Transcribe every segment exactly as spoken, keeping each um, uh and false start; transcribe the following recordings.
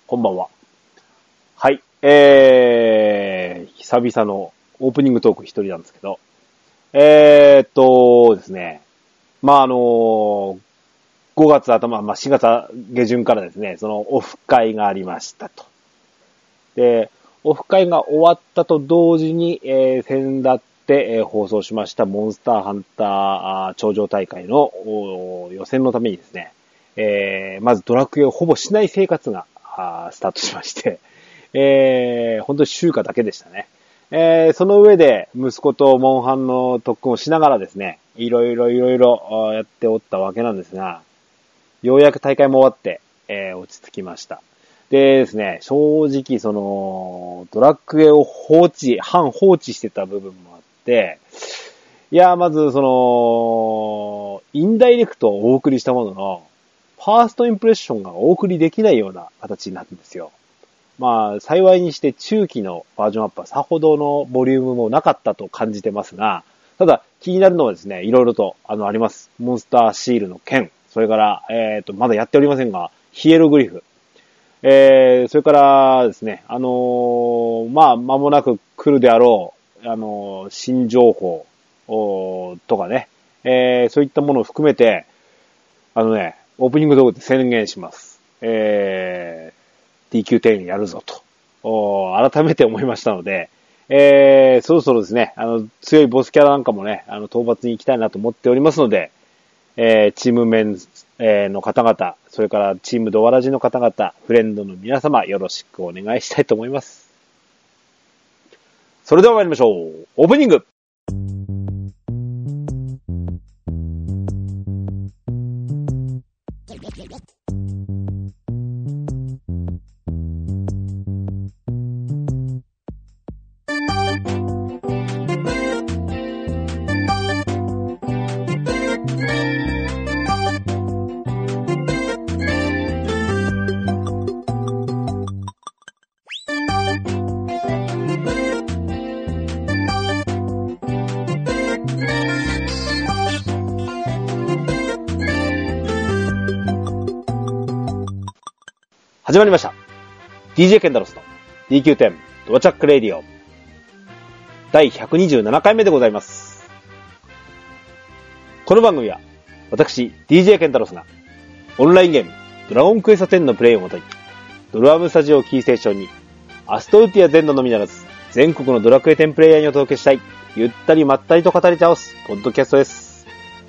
こんばんは。はい、えー、久々のオープニングトーク一人なんですけど、えーっとですね、まあ、あのー、ごがつ頭、まあ、しがつ下旬からですね、そのオフ会がありましたと。で、オフ会が終わったと同時に、えー、先だって、えー、放送しましたモンスターハンター頂上大会の予選のためにですね、えー、まずドラクエをほぼしない生活がスタートしまして、えー、本当に週華だけでしたね。えー、その上で息子とモンハンの特訓をしながらですね、いろいろいろいろやっておったわけなんですが、ようやく大会も終わって、えー、落ち着きました。でですね、正直その、ドラクエを放置、半放置してた部分もあって、いや、まずその、インダイレクトをお送りしたものの、ファーストインプレッションがお送りできないような形になるんですよ。まあ、幸いにして中期のバージョンアップはさほどのボリュームもなかったと感じてますが、ただ気になるのはですね、いろいろとあのあります。モンスターシールの剣、それから、えっと、まだやっておりませんが、ヒエログリフ、えー、それからですね、あのー、まあ、間もなく来るであろう、あのー、新情報とかね、えー、そういったものを含めて、あのね、オープニング動画で宣言します。えー、ディーキューテン やるぞと、改めて思いましたので、えー、そろそろですね、あの、強いボスキャラなんかもね、あの、討伐に行きたいなと思っておりますので、えー、チームメン、えー、の方々、それからチームドワラジの方々、フレンドの皆様、よろしくお願いしたいと思います。それでは参りましょう。オープニング。始まりました。ディージェー ケンタロスの ディーキューテン ドアチャックレディオだいひゃくにじゅうななかいめでございます。この番組は私 ディージェー ケンタロスがオンラインゲームドラゴンクエストテンのプレイをもとにドラムスタジオをキーステーションにアストルティア全土のみならず全国のドラクエテンプレイヤーにお届けしたいゆったりまったりと語り倒すポッドキャストです。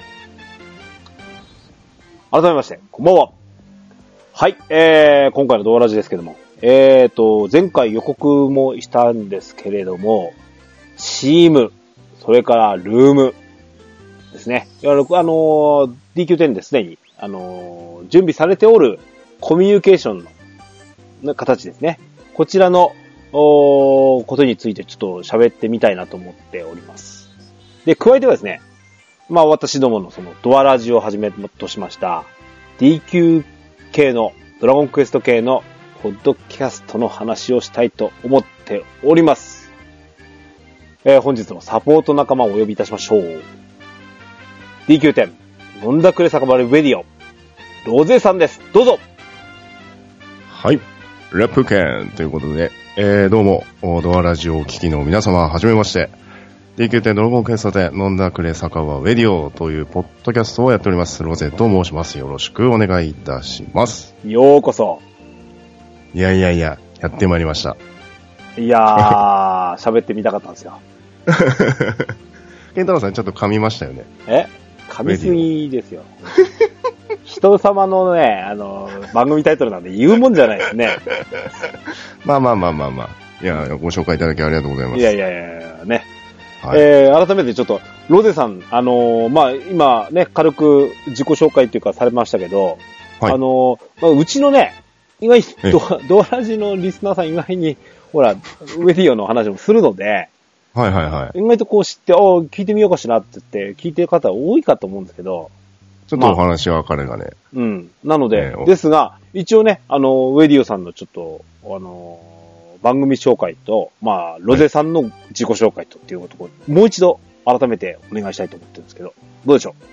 改めましてこんばんは。はい、えー、今回のドアラジですけども、えーと、前回予告もしたんですけれども、チーム、それからルームですね。あの、ディーキューテン ですでに、あの、準備されておるコミュニケーションの形ですね。こちらの、ことについてちょっと喋ってみたいなと思っております。で、加えてはですね、まあ私どものそのドアラジをはじめとしました ディーキュー系のドラゴンクエスト系のポッドキャストの話をしたいと思っております。えー、本日のサポート仲間をお呼びいたしましょう。ディーキューテン 飲んだくれ酒場レディオロゼさんです。どうぞ。 はい、レップケンということで、えー、どうもドアラジオをお聞きの皆様はじめまして。ディーキューテン ドラゴンクエストで飲んだくれ酒場レディオというポッドキャストをやっておりますロゼと申します。よろしくお願いいたします。 ようこそ。 いやいやいや、やってまいりました。 いやー、喋ってみたかったんですよ。 ケンタロウさんちょっと噛みましたよね。 え噛みすぎですよ。人様のね、あの、番組タイトルなんで言うもんじゃないですね。 まあまあまあまあまあ。いや、ご紹介いただきありがとうございます。 いやいやいやね。はい、えー、改めてちょっと、ロゼさん、あのー、まあ、今ね、軽く自己紹介っていうかされましたけど、はい、あのー、まあ、うちのね、意外にド、ドアラジのリスナーさん意外に、ほら、ウェディオの話もするので、 はいはいはい。 意外とこう知って、ああ、聞いてみようかしらって言って、聞いてる方多いかと思うんですけど、 ちょっとお話は彼がね。 まあ、うん。なので、ね、ですが、一応ね、あの、ウェディオさんのちょっと、あの、番組紹介と、まあ、ロゼさんの自己紹介とっていうことを、もう一度改めてお願いしたいと思ってるんですけど、どうでしょ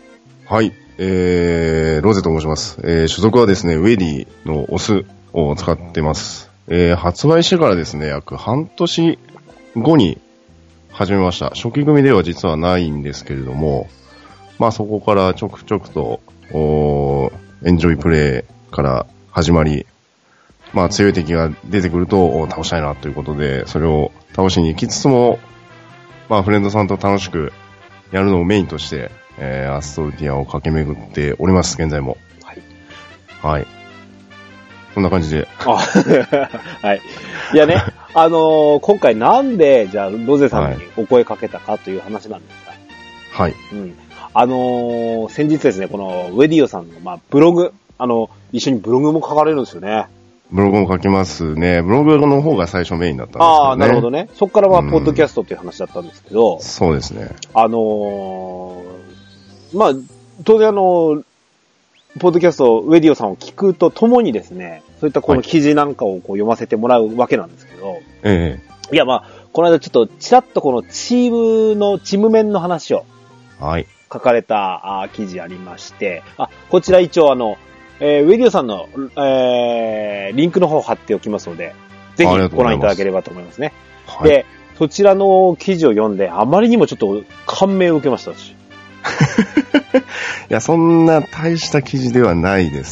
はい。えー、ロゼと申します。えー、所属はですね、ウェディのオスを使ってます。えー、発売してからですね、約半年後に始めました。初期組では実はないんですけれども、まあそこからちょくちょくと、おエンジョイプレイから始まり、まあ強い敵が出てくると倒したいなということで、それを倒しに行きつつも、まあフレンドさんと楽しくやるのをメインとして、えー、アストルティアを駆け巡っております、現在も。はい。はい。そんな感じで。 あはい。いやね、あのー、今回なんで、じゃあ、ロゼさんにお声かけたかという話なんですが。 はい。 うん。あのー、先日ですね、このウェディオさんの、まあ、ブログ、あの、一緒にブログも書かれるんですよね。 ブログも書きますね。ブログの方が最初メインだったんですけどね。ああ、 なるほどね。そこからはポッドキャストっていう話だったんですけど。 うん、そうですね。 あのー、まあ、当然あの、ポッドキャスト、ウェディオさんを聞くとともにですね、そういったこの記事なんかをこう読ませてもらうわけなんですけど、はい、 ええ。いや、まあ、この間ちょっとちらっとこのチームの、チーム面の話を、はい。書かれた、あ記事ありまして、あ、こちら一応あの、えー、ウェディオさんの、えー、リンクの方貼っておきますので、ぜひご覧いただければと思いますね。はい、で、そちらの記事を読んで、あまりにもちょっと感銘を受けましたし。 いや、そんな大した記事ではないです。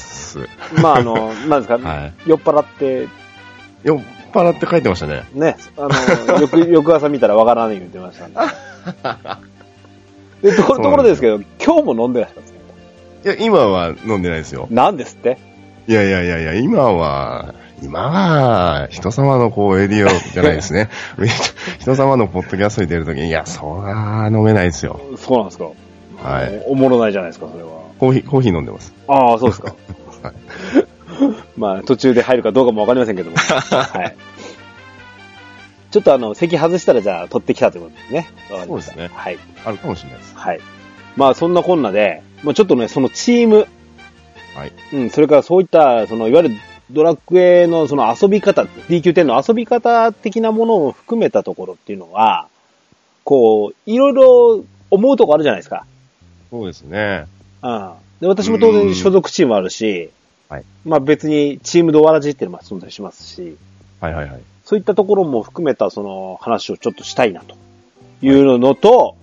まあ、あの、なんですか、はい、酔っ払って、 酔っ払って書いてましたね。 ね、あの、よく、翌朝見たらわからない言ってましたね。でところ、ところですけど、今日も飲んでらっしゃるんですか？ いや、今は飲んでないですよ。 なんですって？ いやいやいやいや、今は、今は、人様のこう、エディオじゃないですね。人様のポッドキャストに出るときに、いや、そら、飲めないですよ。 そうなんですか。 はい。 おもろないじゃないですか、それは。 コーヒー、コーヒー飲んでます。 ああ、そうですか。はい、まあ、途中で入るかどうかもわかりませんけども。はい。ちょっとあの、席外したらじゃあ取ってきたということですね。 そうですね。 はい。 あるかもしれないです。 はい。まあ、そんなこんなで、まあちょっとね、そのチーム、 はい。 うん、それからそういった、その、いわゆるドラクエのその遊び方、ディーキューテン の遊び方的なものを含めたところっていうのは、こう、いろいろ思うとこあるじゃないですか。 そうですね。 うん。で、私も当然所属チームあるし、 はい。 まあ別にチームドワラジっていうのも存在しますし、 はいはいはい。 そういったところも含めたその話をちょっとしたいなというのと、はい、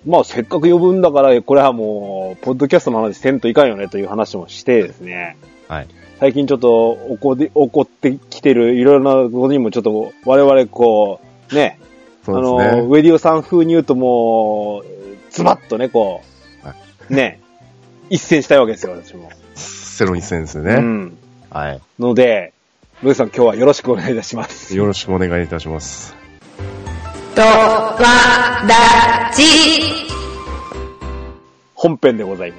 まあせっかく呼ぶんだから、これはもう、ポッドキャストの話せんといかんよねという話もしてですね。 はい。 最近ちょっと起こり、起こってきてるいろいろなことにもちょっと我々こう、ね、 そうですね、 あの、ウェディオさん風に言うともう、ズバッとね、こう、はい、ね、一戦したいわけですよ、私も。 セロ一戦ですよね。うん。はい。 ので、ロイさん今日はよろしくお願いいたします。 よろしくお願いいたします。 ドワラジ本編でございます。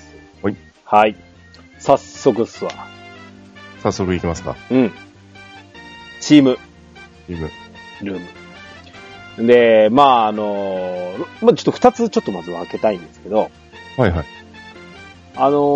はい。 はい。早速っすわ。 早速いきますか。 うん。チーム。 チーム。 ルーム。で、まあ、あの、まあ、ちょっと二つちょっとまず分けたいんですけど。 はいはい。 あのー、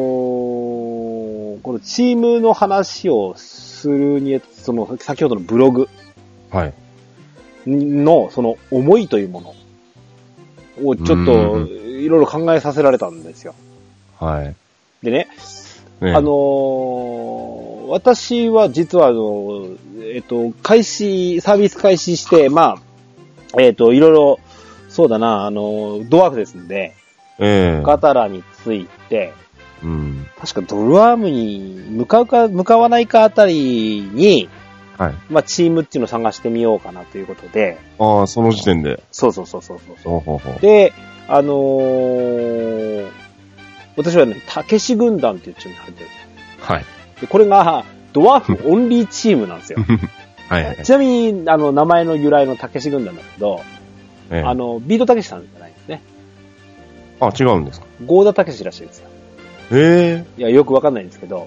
このチームの話をするに、その、先ほどのブログ。 はい。 の、その思いというものをちょっと、いろいろ考えさせられたんですよ。 はい。 でね、ね、あのー、私は実はあの、えっと、開始、サービス開始して、まあ、えっと、いろいろ、そうだな、あの、ドワーフですんで、 ええー。 ガタラについて、 うん、 確かドルアームに向かうか、向かわないかあたりに、はい。まあ、チームっていうのを探してみようかなということで。 ああ、その時点で。 そうそうそうそうそう。 ほうほうほう。 で、あのー、私はね、たけし軍団っていうチームに入ってるんですよ。 はい。 で、これが、ドワーフオンリーチームなんですよ。 はいはい。 ちなみに、あの、名前の由来のたけし軍団だけど、ええ、あの、ビートたけしさんじゃないんですね。 あ、違うんですか？ ゴーダたけしらしいですよ。 ええー。 いや、よくわかんないんですけど。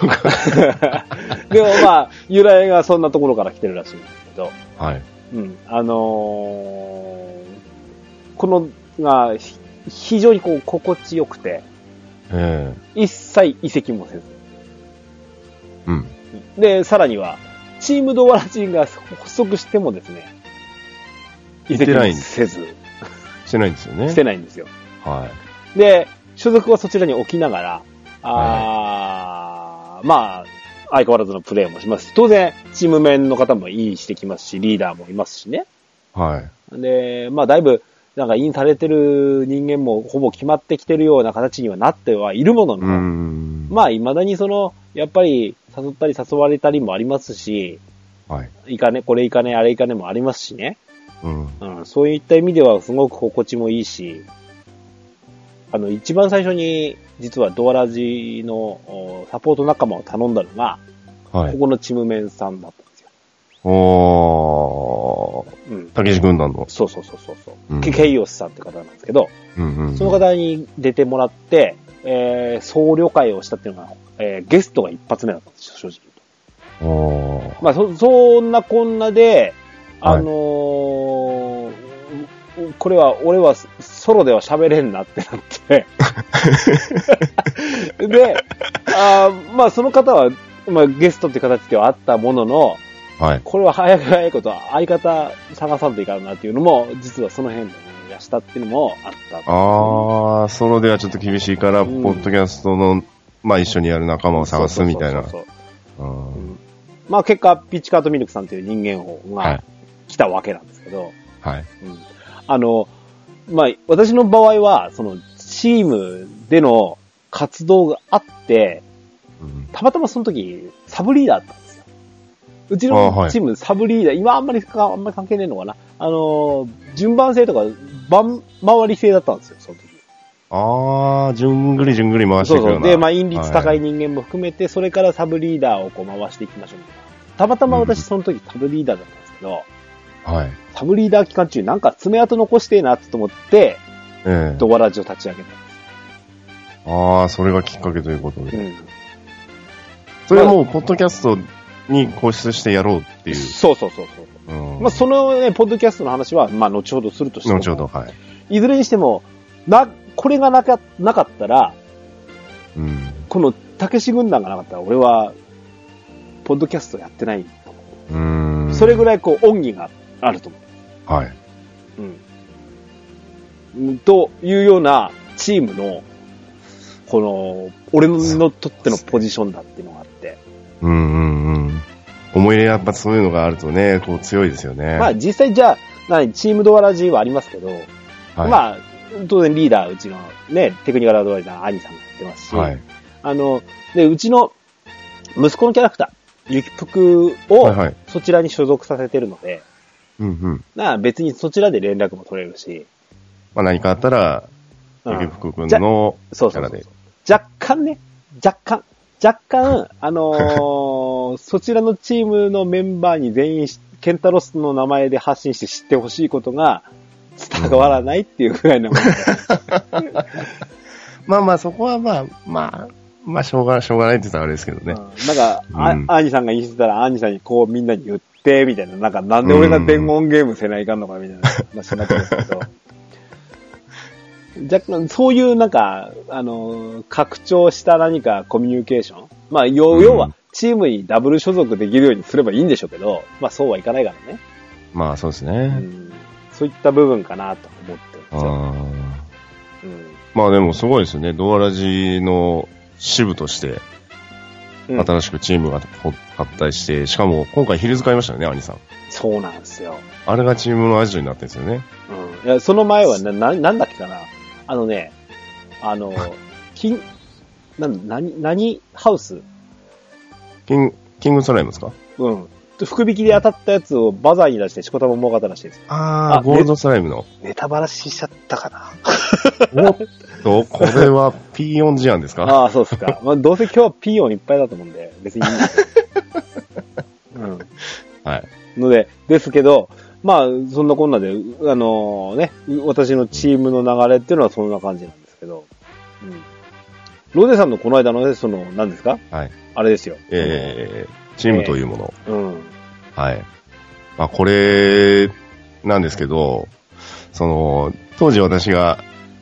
でもまあ、由来がそんなところから来てるらしいんですけど。 はい。 うん。あのー、このが、非常にこう、心地よくて、 えー、一切移籍もせず。 うん。 で、さらには、チームドワラジンが発足してもですね、移籍もせず。 してないんですよね。 してないんですよ。 はい。で、 所属はそちらに置きながら、あー、まあ、相変わらずのプレーもしますし、当然、チーム面の方もいいしてきますし、リーダーもいますしね。 はい。 で、まあ、だいぶ、なんかインされてる人間もほぼ決まってきてるような形にはなってはいるものの、 うん、 まあ、未だにその、やっぱり誘ったり誘われたりもありますし、 はい。 いかね、これいかね、あれいかねもありますしね。 うん。 うん、そういった意味ではすごく心地もいいし、あの、一番最初に、実はドアラジのサポート仲間を頼んだのが、はい、ここのチームメンさんだったんですよ。 おー。うん。たけし軍団の。 そうそうそうそうそう、うん。ケイオスさんって方なんですけど、 うんうんうん、 その方に出てもらって、えー、総旅会をしたっていうのが、えー、ゲストが一発目だったんですよ、正直言うと。 おー。 まあ、そ、そんなこんなで、あのー、はい、これは、俺はソロでは喋れんなってなってで、あまあその方は、まあゲストって形ではあったものの、 はい。 これは早く早いこと相方探さんといかんなっていうのも、実はその辺でね、やしたっていうのもあった。 ああ、ソロではちょっと厳しいから、うん、ポッドキャストの、まあ一緒にやる仲間を探すみたいな。そうそうそうそう、うん、 まあ結果、ピッチカートミルクさんという人間王が来たわけなんですけど、 はい。 うん、あの、まあ私の場合は、そのチームでの活動があって、うん、たまたまその時、サブリーダーだったんですよ。うちのチーム、サブリーダー、今あんまりか、あんまり関係ねえのかな。あの、順番制とか、番回り制だったんですよ、その時。 あー、じゅんぐりじゅんぐり回していくような。 そうそう。で、まあ、因率高い人間も含めて、はい、それからサブリーダーをこう回していきましょうみたいな。たまたま私、その時、サブリーダーだったんですけど、 はい。 サブリーダー期間中、なんか爪痕残してえなって思って、ええ、ドアラジを立ち上げたんです。 ああ、それがきっかけということで。うん、それはもう、ポッドキャストに固執してやろうっていう。 そうそうそうそう。うん、まあ、そのね、ポッドキャストの話は、まあ、後ほどするとしても。 後ほど、はい。 いずれにしても、な、これがなか、なかったら、うん、この、たけし軍団がなかったら、俺は、ポッドキャストやってない。うん。それぐらい、こう、恩義があると思う。 はい。 うん。というような、チームの、この、俺のとってのポジションだっていうのがあって。 うんうんうん。思い入れやっぱそういうのがあるとね、こう強いですよね。 まあ実際じゃあ、何、チームドアラジはありますけど、はい、まあ、当然リーダー、うちのね、テクニカルアドバイザー、アニさんがやってますし、はい、あの、で、うちの息子のキャラクター、ゆきぷくをそちらに所属させてるので、 うんうん。 なあ別にそちらで連絡も取れるし、 まあ何かあったら、ゆきぷくくんのキャラで。 そうそうそうそう。若干ね、若干、若干、あのー、そちらのチームのメンバーに全員、ケンタロスの名前で発信して知ってほしいことが伝わらないっていうぐらいのもんで、 うん、まあまあそこはまあ、まあ、まあしょうが、しょうがないって言ったらあれですけどね。 うん、なんか、うん、あ、アーニさんが言ってたら、アーニさんにこうみんなに言って、みたいな、なんかなんで俺が伝言ゲームせないかんのかみたいな話になってるんですけど、若干、そういうなんか、あの、拡張した何かコミュニケーション。まあ、要、要は、チームにダブル所属できるようにすればいいんでしょうけど、まあそうはいかないからね。 まあそうですね。うん、 そういった部分かなと思ってるんですよ。あ、 うん、まあでもすごいですね。ドアラジの支部として、新しくチームが発達して、しかも今回ヒルズ買いましたよね、アニさん。 そうなんですよ。 あれがチームのアジトになってるんですよね。 うん。いや、その前はな、な、なんだっけかな。あのね、あの、キン、なん、なに、何ハウスキン、キングスライムですか？ うん。福引きで当たったやつをバザーに出してしこたま儲かったらしいです。 ああ、ゴールドスライムの。 ネタバラしちゃったかな。 おっと、これはピーヨン事案ですか？ ああ、そうですか。まあ、どうせ今日はピーヨンいっぱいだと思うんで、別にいいんですよ。うん。 はい。 ので、ですけど、まあ、そんなこんなで、あのー、ね、私のチームの流れっていうのはそんな感じなんですけど、うん。ロデさんのこの間のね、その、何ですか？ はい。 あれですよ。 えー、チームというもの。 えー、うん。 はい。まあ、これ、なんですけど、その、当時私が、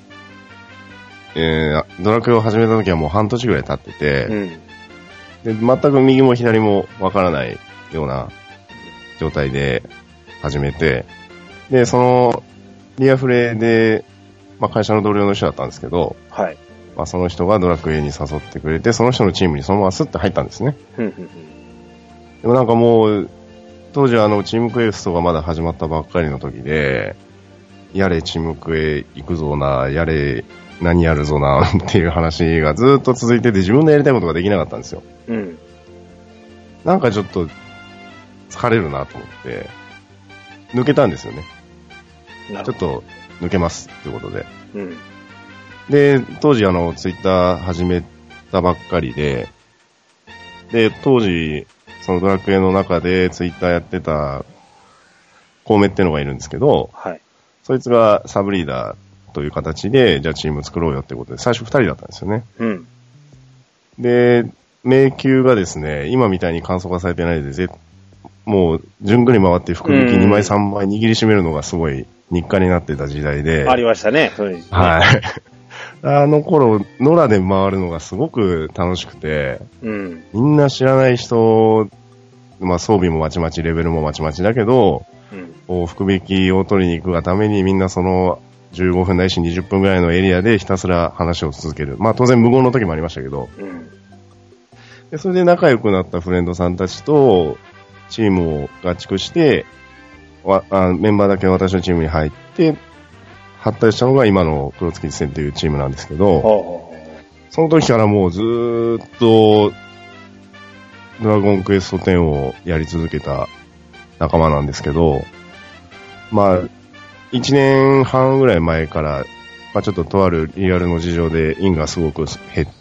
えー、ドラクエを始めた時はもう半年ぐらい経ってて、うん、で、全く右も左もわからないような状態で始めて、で、その、リアフレで、まあ、会社の同僚の人だったんですけど、 はい。 まあその人がドラクエに誘ってくれて、その人のチームにそのままスッて入ったんですね。でもなんかもう、当時あのチームクエストがまだ始まったばっかりの時で、やれチームクエ行くぞな、やれ何やるぞなっていう話がずっと続いてて、自分でやりたいことができなかったんですよ。うん。なんかちょっと疲れるなと思って、抜けたんですよね。ちょっと抜けますってことで。うん。で、当時あのツイッター始めたばっかりで、で、当時、そのドラクエの中でツイッターやってたコウメっていうのがいるんですけど、はい。そいつがサブリーダーという形で、じゃあチーム作ろうよってことで、最初二人だったんですよね。うん。で、迷宮がですね、今みたいに簡素化されてないで、ぜもう、順繰り回って福引きにまいさんまい握りしめるのがすごい日課になってた時代で。 ありましたね、そうですね。 はい。あの頃、野良で回るのがすごく楽しくて、うん、みんな知らない人、まあ装備もまちまち、レベルもまちまちだけど、うん、こう福引きを取りに行くがためにみんなそのじゅうごふんないしにじゅっぷんぐらいのエリアでひたすら話を続ける。まあ当然無言の時もありましたけど、うん、でそれで仲良くなったフレンドさんたちとチームを合築してわあ、メンバーだけ私のチームに入って、発達したのが今の黒月戦というチームなんですけど、その時からもうずーっとドラゴンクエストテンをやり続けた仲間なんですけど、まあ、一年半ぐらい前から、まあちょっととあるリアルの事情で因がすごく減って、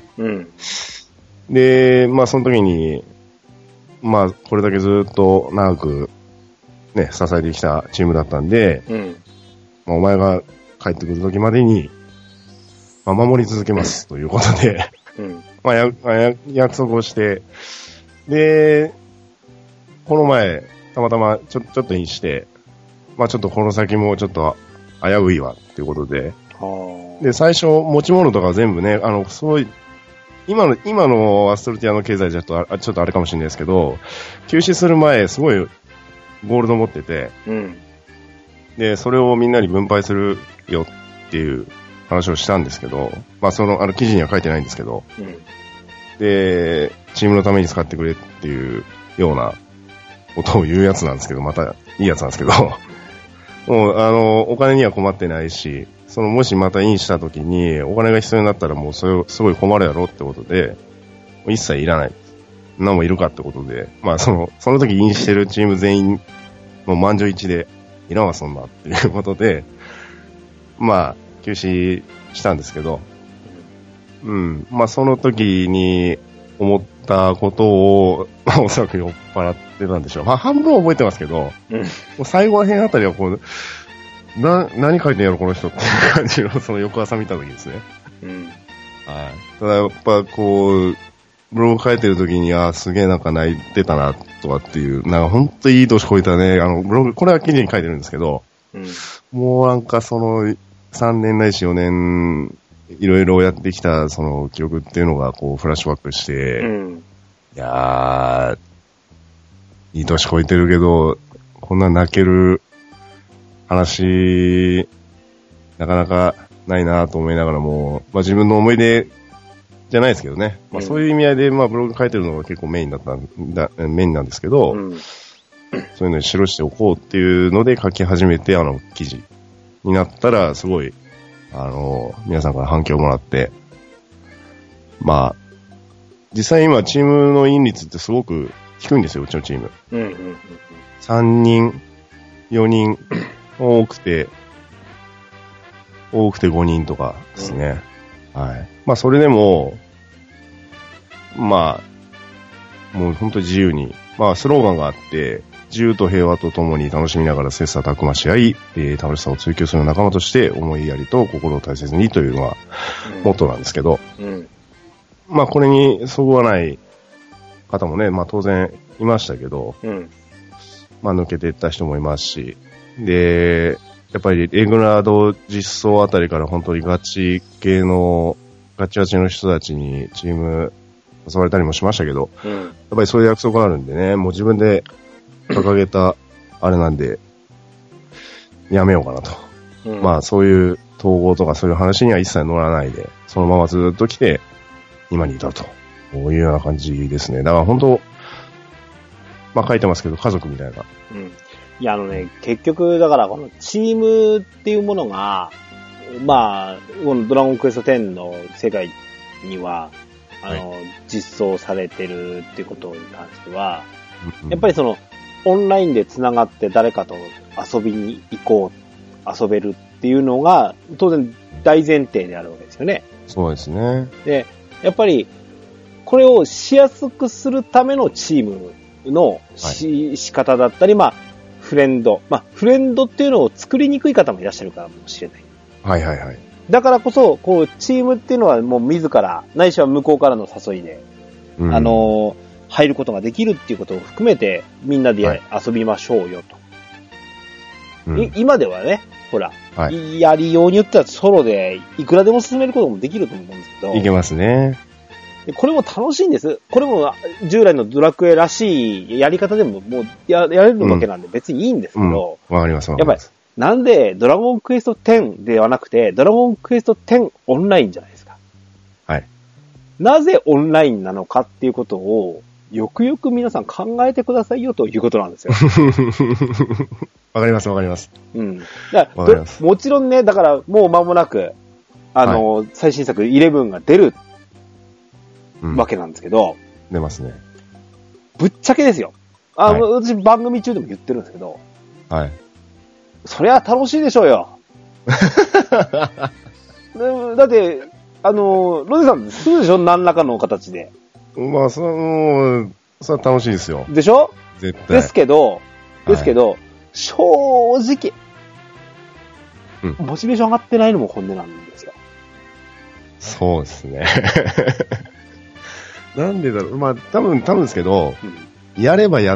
うん、で、まあその時に、まあこれだけずっと長くね、支えてきたチームだったんで、うん、まあ、お前が帰ってくる時までに、まあ、守り続けますということで、うん、まあ、やや約束をして、で、この前、たまたまちょちょっとにして、まあちょっとこの先もちょっと危ういわっていうことで、で、最初持ち物とか全部ね、あの、すごい、今の、今のアストルティアの経済じゃちょっと、ちょっとあれかもしれないですけど、休止する前、すごいゴールド持ってて、うん、で、それをみんなに分配するよっていう話をしたんですけど、まあその、あの記事には書いてないんですけど、うん、で、チームのために使ってくれっていうようなことを言うやつなんですけど、またいいやつなんですけど、もう、あの、お金には困ってないし、その、もしまたインした時にお金が必要になったらもうそれをすごい困るやろってことで、一切いらない。何もいるかってことで、まあその、その時インしてるチーム全員、もう満場一致で、いらんわそんなっていうことで、まあ、休止したんですけど、うん。まあその時に思ったことを、まあおそらく酔っ払ってたんでしょう。まあ半分覚えてますけど、うん、もう最後ら辺あたりはこう、な、何書いてんやろこの人っていう感じのその翌朝見た時ですね。うん。はい。ただやっぱこう、ブログ書いてる時に、あ、すげえなんか泣いてたな、とかっていう、なんかほんといい年こいたね、あの、ブログ、これは記事に書いてるんですけど、うん、もうなんかその、さんねんないしよねん、いろいろやってきた、その、記憶っていうのが、こう、フラッシュバックして、うん、いやー、いい年こいてるけど、こんな泣ける話、なかなかないなと思いながらも、まあ自分の思い出、じゃないですけどね。まあそういう意味合いで、まあブログ書いてるのが結構メインだったんだ、メインなんですけど、うん、そういうのに記しておこうっていうので書き始めて、あの、記事になったら、すごい、あの、皆さんから反響をもらって、まあ、実際今チームの因率ってすごく低いんですよ、うちのチーム。うんうんうん、さんにん、よにん、多くて、多くてごにんとかですね。うん、はい。まあそれでも、まあ、もう本当に自由に、まあスローガンがあって、自由と平和と共に楽しみながら切磋琢磨し合い、えー、楽しさを追求する仲間として思いやりと心を大切にというのがモットーなんですけど、うんうん、まあこれにそぐわない方もね、まあ当然いましたけど、うん、まあ抜けていった人もいますし、で、やっぱりレグラード実装あたりから本当にガチ系のガチガチの人たちにチーム誘われたりもしましたけど、うん、やっぱりそういう約束があるんでね、もう自分で掲げたあれなんで、やめようかなと。うん、まあそういう統合とかそういう話には一切乗らないで、そのままずっと来て、今に至ると。こういうような感じですね。だから本当、まあ書いてますけど、家族みたいな。 うん。いや、あのね、結局、だからこのチームっていうものが、まあ、このドラゴンクエストテンの世界には、あの、はい、実装されてるっていうことに関しては、うんうん、やっぱりその、オンラインで繋がって誰かと遊びに行こう、遊べるっていうのが、当然大前提であるわけですよね。 そうですね。 で、やっぱり、これをしやすくするためのチームのし、はい、仕方だったり、まあ、フレンド。まあ、フレンドっていうのを作りにくい方もいらっしゃるかもしれない。 はいはいはい。 だからこそ、こう、チームっていうのはもう自ら、ないしは向こうからの誘いで、うん、あの、入ることができるっていうことを含めて、みんなで遊びましょうよと。はい、今ではね、ほら、はい、やりようによってはソロでいくらでも進めることもできると思うんですけど。 いけますね。 でこれも楽しいんです。これも従来のドラクエらしいやり方でももう や, やれるわけなんで別にいいんですけど。わ、 うんうん、かりますわかります。 やっぱり、なんでドラゴンクエストテンではなくて、ドラゴンクエストテンオンラインじゃないですか。 はい。 なぜオンラインなのかっていうことを、よくよく皆さん考えてくださいよということなんですよ。 わかりますわかります。 うん。だからわかります。もちろんね、だからもう間もなく、あの、はい、最新作じゅういちが出るわけなんですけど、 出ますね。 ぶっちゃけですよ。あの、はい、私番組中でも言ってるんですけど、 はい。 そりゃ楽しいでしょうよ。だって、あの、ロゼさんするでしょ何らかの形で。 まあ、その、それは楽しいですよ。 でしょ絶対。 ですけど、ですけど、はい、正直、うん、モチベーション上がってないのも本音なんですよ。 そうですね。なんでだろう。まあ、多分、多分ですけど、うん、やればやった、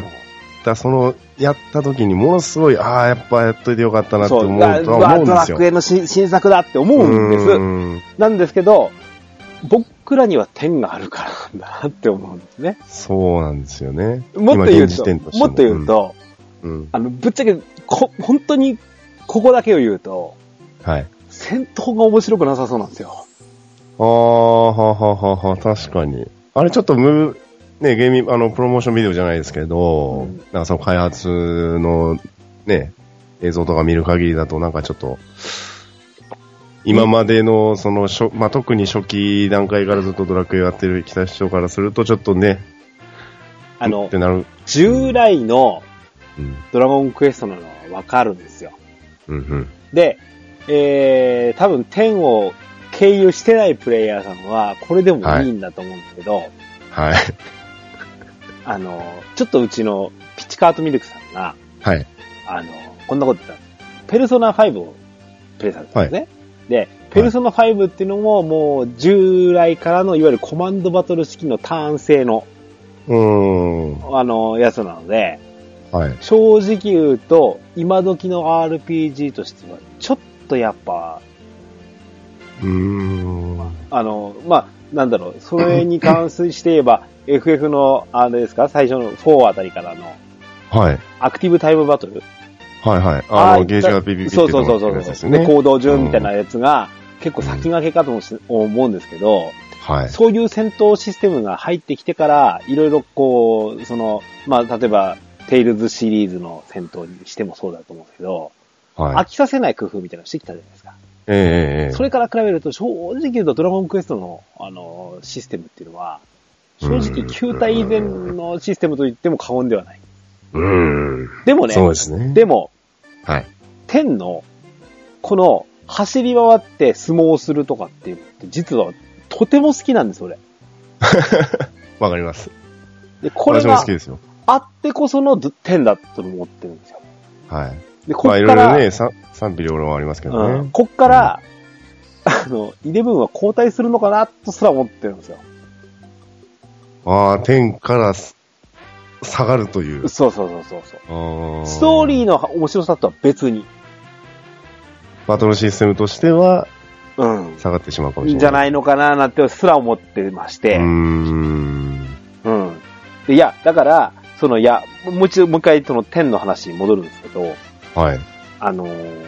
その、やった時にものすごい、ああ、やっぱやっといてよかったなって思うとは思うんですよ。 ドラクエの新作だって思うんです。んなんですけど、僕らには点があるからなんだなって思うんですね。 そうなんですよね。 もっと言うと、ともっと言うと、うん、あの、ぶっちゃけ、こ、本当に、ここだけを言うと、 はい。 戦闘が面白くなさそうなんですよ。 ああ、はははは、確かに。あれちょっとむ、ね、ゲーミング、あの、プロモーションビデオじゃないですけど、うん、なんかその開発の、ね、映像とか見る限りだとなんかちょっと、今までの、その、しょまあ、特に初期段階からずっとドラクエやってる北人からするとちょっとね、 あの、ってなる従来のドラゴンクエストなのはわかるんですよ。 うんうん、 で、えー、多分じゅうを経由してないプレイヤーさんは、これでもいいんだと思うんですけど、 はい。 あの、ちょっとうちのピチカートミルクさんが、 はい。 あの、こんなこと言ったんです。ペルソナファイブをプレイされたんですね。はい、で、ペルソナファイブっていうのも、もう従来からのいわゆるコマンドバトル式のターン制の、 うーん。 あの、やつなので、 はい。 正直言うと、今時の アールピージー としては、ちょっとやっぱ、 うーん。 あの、まあ、なんだろう、それに関して言えば、エフエフ の、あれですか、最初のフォーあたりからの、 はい。 アクティブタイムバトル。 はいはい。あの、ゲージがビビビってそうそうそうそうそう。で、行動順みたいなやつが、結構先駆けかと思うんですけど、 はい。 そういう戦闘システムが入ってきてから、いろいろこう、その、まあ、例えば、テイルズシリーズの戦闘にしてもそうだと思うんですけど、はい。飽きさせない工夫みたいなのしてきたじゃないですか。 ええー。 それから比べると、正直言うとドラゴンクエストの、あの、システムっていうのは、正直きゅう体以前のシステムと言っても過言ではない。 うーん。 でもね、 そうですね。 でも、 はい。 じゅうの、この、走り回って相撲をするとかっていうのって、実はとても好きなんです、俺。 わかります。 で、これが、 好きですよ。 あってこそのじゅうだと思ってるんですよ。 はい。 で、こっから、 まあ、いろいろね、賛否両論はありますけどね。うん、 こっから、うん、あの、じゅうは交代するのかなとすら思ってるんですよ。 ああ、じゅうから下がるという。 そうそうそうそうそう。ストーリーの面白さとは別に。 バトルシステムとしては、 うん。 下がってしまうかもしれない。 じゃないのかななんてすら思ってまして。 うーん。 うん。でいや、だから、その、いや、もう一度、もう一回そのじゅうの話に戻るんですけど、 はい。 あのー、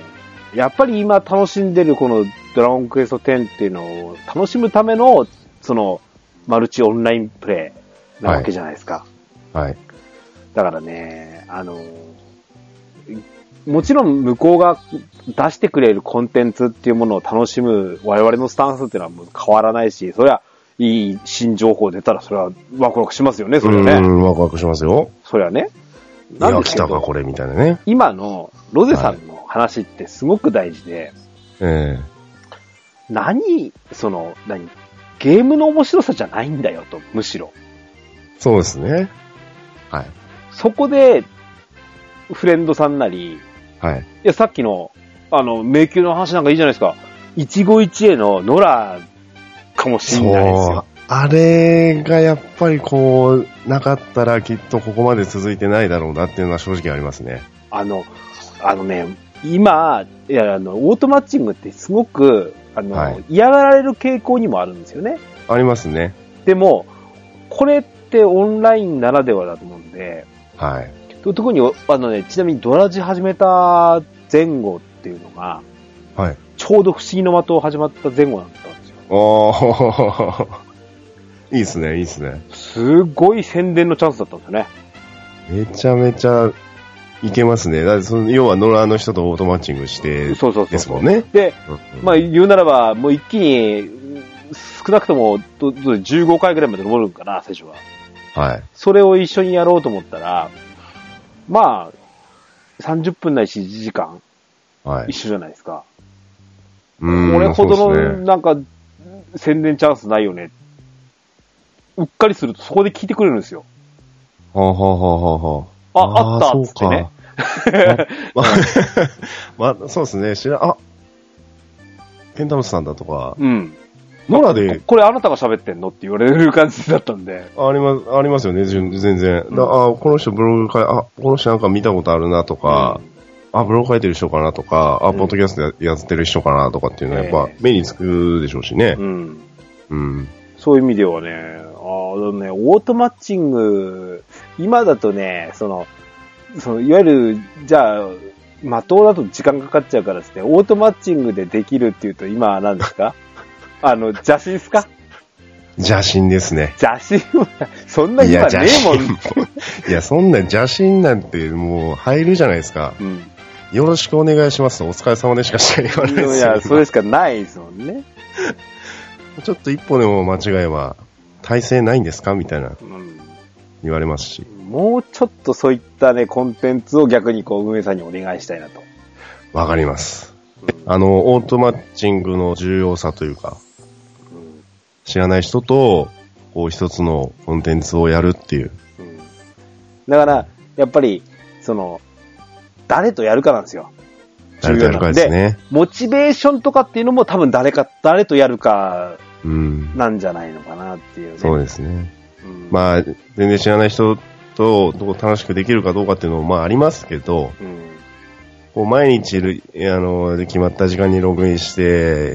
やっぱり今楽しんでるこのドラゴンクエストテンっていうのを楽しむための、その、マルチオンラインプレイなわけじゃないですか。 はい。はい、 だからね、あの、もちろん向こうが出してくれるコンテンツっていうものを楽しむ我々のスタンスっていうのはもう変わらないし、それはいい新情報出たらそれはワクワクしますよね、それはね。 うん、ワクワクしますよ。 それはね。 いや、来たかこれみたいなね。 今のロゼさんの話ってすごく大事で、 はい、ええ何、その、何、ゲームの面白さじゃないんだよと、むしろ。 そうですね。はい。 そこで、フレンドさんなり、 はい。 いや、さっきの、あの、迷宮の話なんかいいじゃないですか。一期一会のノラかもしれないですよ。 あれがやっぱりこう、なかったらきっとここまで続いてないだろうなっていうのは正直ありますね。 あの、あのね、今、いや、あの、オートマッチングってすごく、あの、はい、嫌がられる傾向にもあるんですよね。 ありますね。 でも、これってオンラインならではだと思うんで、 はい。 特に、あのね、ちなみにドラジ始めた前後っていうのが、 はい。 ちょうど不思議の的始まった前後だったんですよ。 おー、いいですね、いいですね。 すごい宣伝のチャンスだったんですよね。 めちゃめちゃいけますね。だってその要はノラの人とオートマッチングしてですもんね。 で、まあ言うならば、もう一気に少なくともじゅうごかいぐらいまで登るんかな、選手は。はい。それを一緒にやろうと思ったら、まあ、さんじゅっぷんないしいちじかん、はい、一緒じゃないですか。これほどのなんか宣伝チャンスないよね。うっかりするとそこで聞いてくれるんですよ。 はあ、はあはあはあ、あ、あったっつってね。 まあ、まあ、そうですね。知ら、あ、ケンタムスさんだとか。 うん。 ノラでこ。 これあなたが喋ってんのって言われる感じだったんで。 あります、ありますよね、全然。うん、だあ、この人ブログ書い、あ、この人なんか見たことあるなとか、うん、あ、ブログ書いてる人かなとか、あ、ポッドキャストやってる人かなとかっていうのはやっぱ目につくでしょうしね。 うん。うん。そういう意味ではね、あのね、オートマッチング、今だとね、その、その、いわゆる、じゃあ、的だと時間かかっちゃうからですね、オートマッチングでできるっていうと今は何ですかあの、邪神ですか邪神ですね。 邪神は、そんな今ねえもん。 いや、そんな邪神なんてもう入るじゃないですか。うん、よろしくお願いしますとお疲れ様でしかしか言わないですよ。 いや、それしかないですもんね。 ちょっと一歩でも間違えば、体制ないんですかみたいな、言われますし、 うん。もうちょっとそういったね、コンテンツを逆にこう、運営さんにお願いしたいなと。 わかります。うん、あの、オートマッチングの重要さというか、うん、知らない人と、こう一つのコンテンツをやるっていう。うん、 だから、やっぱり、その、誰とやるかなんですよ。 誰とやるかですね。 で、モチベーションとかっていうのも多分誰か、誰とやるか、なんじゃないのかなっていうね。 そうですね。うん、まあ、全然知らない人とどう楽しくできるかどうかっていうのもまあありますけど、うん、こう毎日いる、あの、で決まった時間にログインして、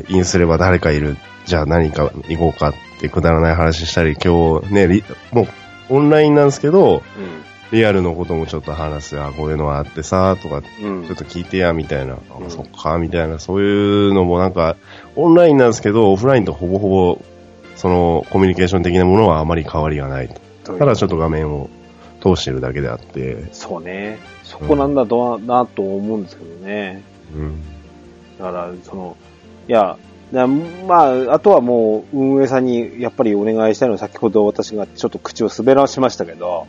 インすれば誰かいる。じゃあ何か行こうかってくだらない話したり、今日ね、もうオンラインなんですけど、うん、リアルのこともちょっと話す。あ、こういうのがあってさ、とか、ちょっと聞いてや、みたいな。うん、そっか、みたいな。そういうのもなんか、オンラインなんですけど、オフラインとほぼほぼ、その、コミュニケーション的なものはあまり変わりがないと。ただちょっと画面を通してるだけであって。 そうね。そこなんだとは、うん、なと思うんですけどね。うん。だから、その、いや、まあ、あとはもう、運営さんにやっぱりお願いしたいのは、先ほど私がちょっと口を滑らしましたけど、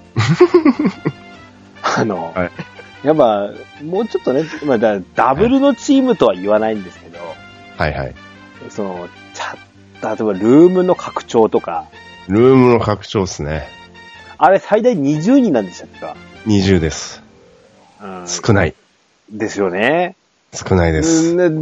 あの、はい、やっぱ、もうちょっとね、まあ、だダブルのチームとは言わないんですけど、 はいはい。 その、チャ例えばルームの拡張とか。 ルームの拡張ですね。 あれ最大にじゅうにんなんでしたっけか ? にじゅう です、うん。少ない。 ですよね。 少ないです。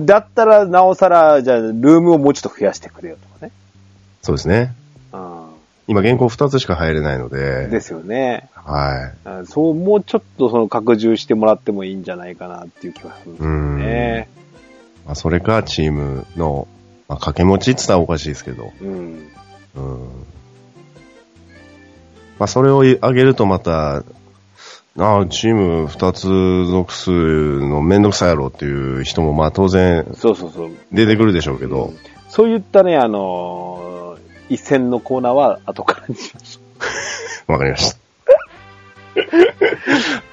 だったら、なおさら、じゃあ、ルームをもうちょっと増やしてくれよとかね。 そうですね。うん、今、現行ふたつしか入れないので。 ですよね。 はい。 そう、もうちょっとその拡充してもらってもいいんじゃないかなっていう気がするんですよね。 まあ、それか、チームの、まあ、掛け持ちって言ったらおかしいですけど。うん。うん。まあ、それを上げるとまた、 ああ、チーム二つ属すのめんどくさいやろっていう人もまあ当然そうそうそう。 出てくるでしょうけど。 うんそういったね、あのー、一戦のコーナーは後からにしましょう。わかりました。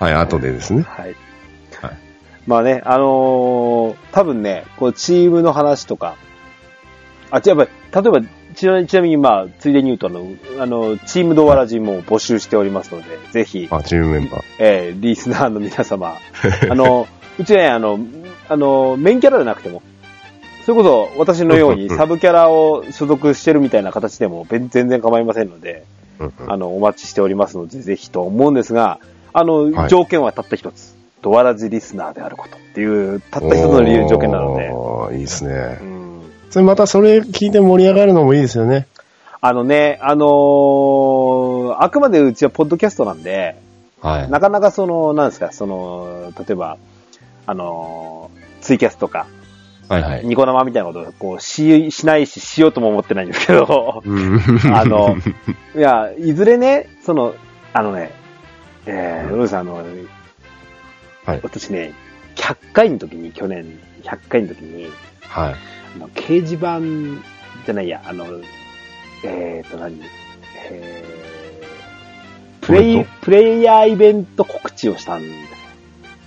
はい、後でですね。 はい。 はい、 まあね、あのー、多分ね、こうチームの話とか、あ、やっぱり、例えば、ちなみに、ちなみにまあ、ついでに言うと、あの、あの、チームドワラジも募集しておりますので、ぜひ、 あ、チームメンバー。 えー、リスナーの皆様、あの、うちね、あの、あの、メインキャラじゃなくても、それこそ私のようにサブキャラを所属してるみたいな形でも全然構いませんので、あの、お待ちしておりますので、ぜひと思うんですが、あの、はい、条件はたった一つ。ドワラジリスナーであることっていう、たった一つの理由条件なので。 おー、いいですね。うん。それまたそれ聞いて盛り上がるのもいいですよね。 あのね、あのー、あくまでうちはポッドキャストなんで、はい。なかなかその、なんですか、その、例えば、あのー、ツイキャスとか、はいはい。ニコ生みたいなことをこうし、しないし、しようとも思ってないんですけど、あの、いや、いずれね、その、あのね、えー、ローさん、あの、はい、私ね、ひゃっかいの時に、去年ひゃっかいの時に、はい。あの掲示板じゃないや、あの、えーと何、えー、プレイ、プレイヤーイベント告知をしたんです。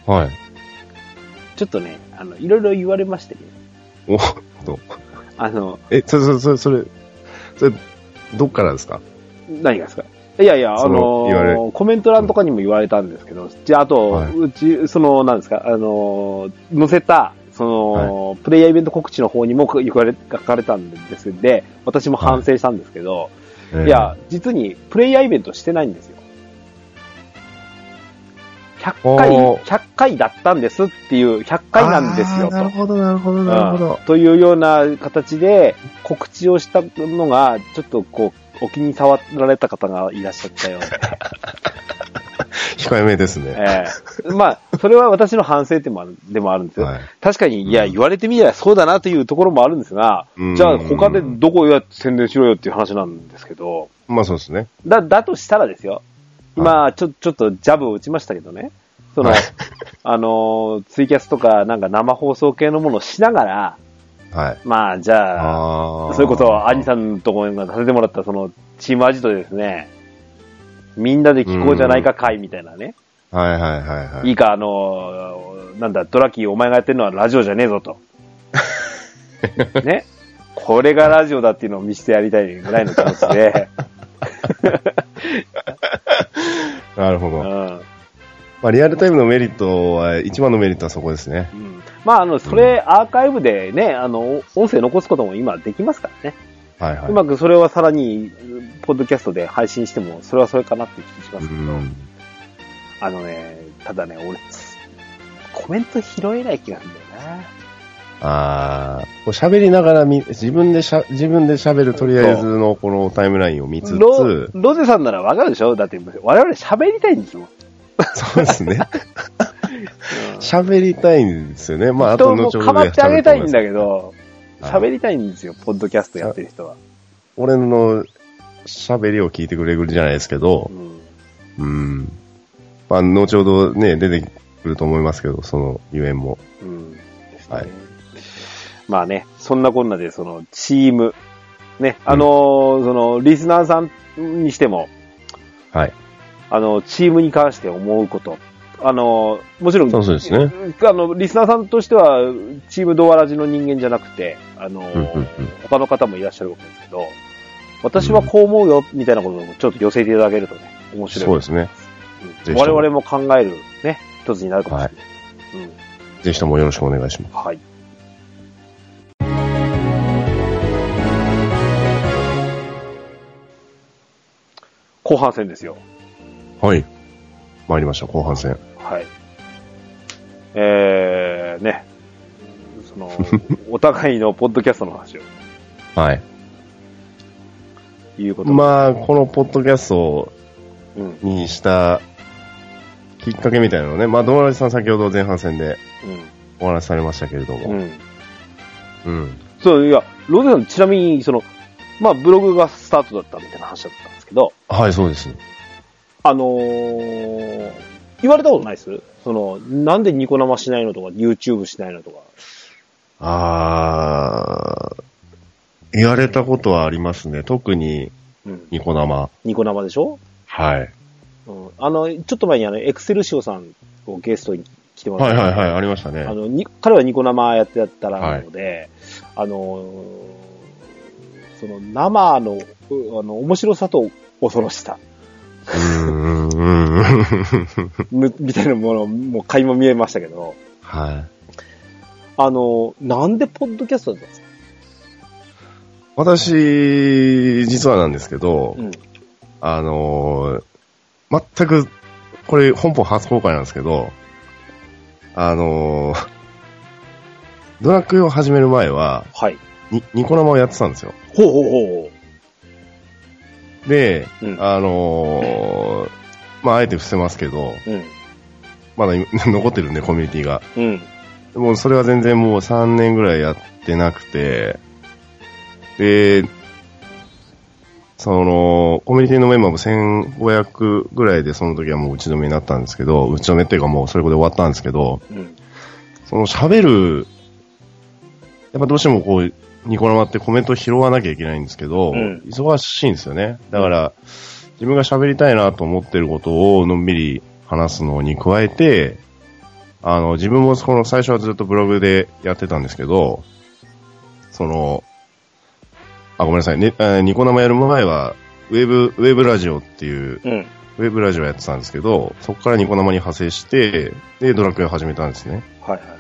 はい。ちょっとね、あの、いろいろ言われましてね。 お、どうあの、 え、それ、それ、それ、それ、それどっからですか？ 何がですか？いやいや、あのー、コメント欄とかにも言われたんですけど、じゃあ、あと、はい、うち、その、なんですか、あのー、載せた、その、はい、プレイヤーイベント告知の方にも言われ、書かれたんですで、私も反省したんですけど、はい、いや、実に、プレイヤーイベントしてないんですよ。ひゃっかい、ひゃっかいだったんですっていう、ひゃっかいなんですよと。 なるほど、なるほど、なるほど、 うん。というような形で告知をしたのが、ちょっとこう、お気に障られた方がいらっしゃったようで。 控えめですね。 ええー。まあ、それは私の反省点もある、でもあるんですよ。はい、確かに、いや、言われてみればそうだなというところもあるんですが、じゃあ他でどこをやって宣伝しろよっていう話なんですけど。 まあそうですね。 だ、だとしたらですよ。今、ちょ、ちょっとジャブを打ちましたけどね。その、はい、あの、ツイキャスとかなんか生放送系のものをしながら、はい。まあ、じゃあ、あそういうことを兄さんのところにさせてもらったその、チームアジトでですね、みんなで聞こうじゃないか会みたいなね。 はいはいはいはい。 いいか、あの、なんだ、ドラキーお前がやってるのはラジオじゃねえぞと。ね。これがラジオだっていうのを見せてやりたいぐらいの気持ちで。 なるほど。うんまあ、リアルタイムのメリットは、一番のメリットはそこですね。 うん、まあ、あの、それ、アーカイブでね、あの、音声残すことも今できますからね。はいはい。うまくそれをさらに、ポッドキャストで配信しても、それはそれかなって気しますけど。うん、あのね、ただね、俺、コメント拾えない気がするんだよな。 ああ、喋りながらみ、自分でしゃ、自分で喋るとりあえずのこのタイムラインを見つつ。 ロ、ロゼさんならわかるでしょ？だって、我々喋りたいんですもん。 そうですね。喋、うん、りたいんですよね。まあ、あと後ほど。 かまってあげたいんだけど、喋りたいんですよ、ポッドキャストやってる人は。 俺の喋りを聞いてくれるじゃないですけど、うん。うんまあ、後ほどね、出てくると思いますけど、そのゆえんも。うんですね、はい。 まあね、そんなこんなで、その、チーム、ね、あのーうん、その、リスナーさんにしても、はい。あの、チームに関して思うこと。あの、もちろん、 そうですね。 あの、リスナーさんとしては、チームドアラジの人間じゃなくて、あの、うんうんうん、他の方もいらっしゃるわけですけど、私はこう思うよ、みたいなことをちょっと寄せていただけるとね、面白い。 そうですね。 うん、我々も考える、ね、一つになるかもしれない。 はいうん、ぜひともよろしくお願いします。はい。 後半戦ですよ。 はい。参りました、後半戦。 はい。えー、ね。その、お互いのポッドキャストの話を。はい。いうことまあ、このポッドキャストにしたきっかけみたいなのね。まあ、ドーラジさん先ほど前半戦でお話しされましたけれども。うん。 うん。そう、いや、ロゼさん、ちなみに、その、まあ、ブログがスタートだったみたいな話だったんですけど。 はい、そうです。 あのー、 言われたことないですその、なんでニコ生しないのとか、YouTube しないのとか。 あー、言われたことはありますね。特に、ニコ生、うん。 ニコ生でしょ？ はい。 うん、あの、ちょっと前にあの、エクセルシオさんをゲストに来てもらった。 はいはいはい、ありましたね。 あの、に彼はニコ生やってやったらなので、はい、あの、その、生の、あの、面白さと恐ろしさ。 うんうんみたいなものも垣間見えましたけど。 はい。 あの、なんでポッドキャストだったんですか？ 私、実はなんですけど、うん、あの、全く、これ本邦初公開なんですけど、あの、ドラクエを始める前は、 はい。 にニコ生をやってたんですよ。 ほうほうほう。で、うん、あのー、まあ、あえて伏せますけど、うん、まだ残ってるんで、コミュニティが。うん。でもそれは全然もうさんねんぐらいやってなくて、で、その、コミュニティのメンバーもせんごひゃくぐらいでその時はもう打ち止めになったんですけど、打ち止めっていうかもうそれで終わったんですけど、うん、その喋る、やっぱどうしてもこう、ニコ生ってコメント拾わなきゃいけないんですけど、うん、忙しいんですよね。だから、自分が喋りたいなと思ってることをのんびり話すのに加えて、あの、自分もこの最初はずっとブログでやってたんですけど、その、あ、ごめんなさい、ね、ニコ生やる前は、ウェブ、ウェブラジオっていう、うん、ウェブラジオやってたんですけど、そこからニコ生に派生して、で、ドラクエを始めたんですね。 はいはいはい。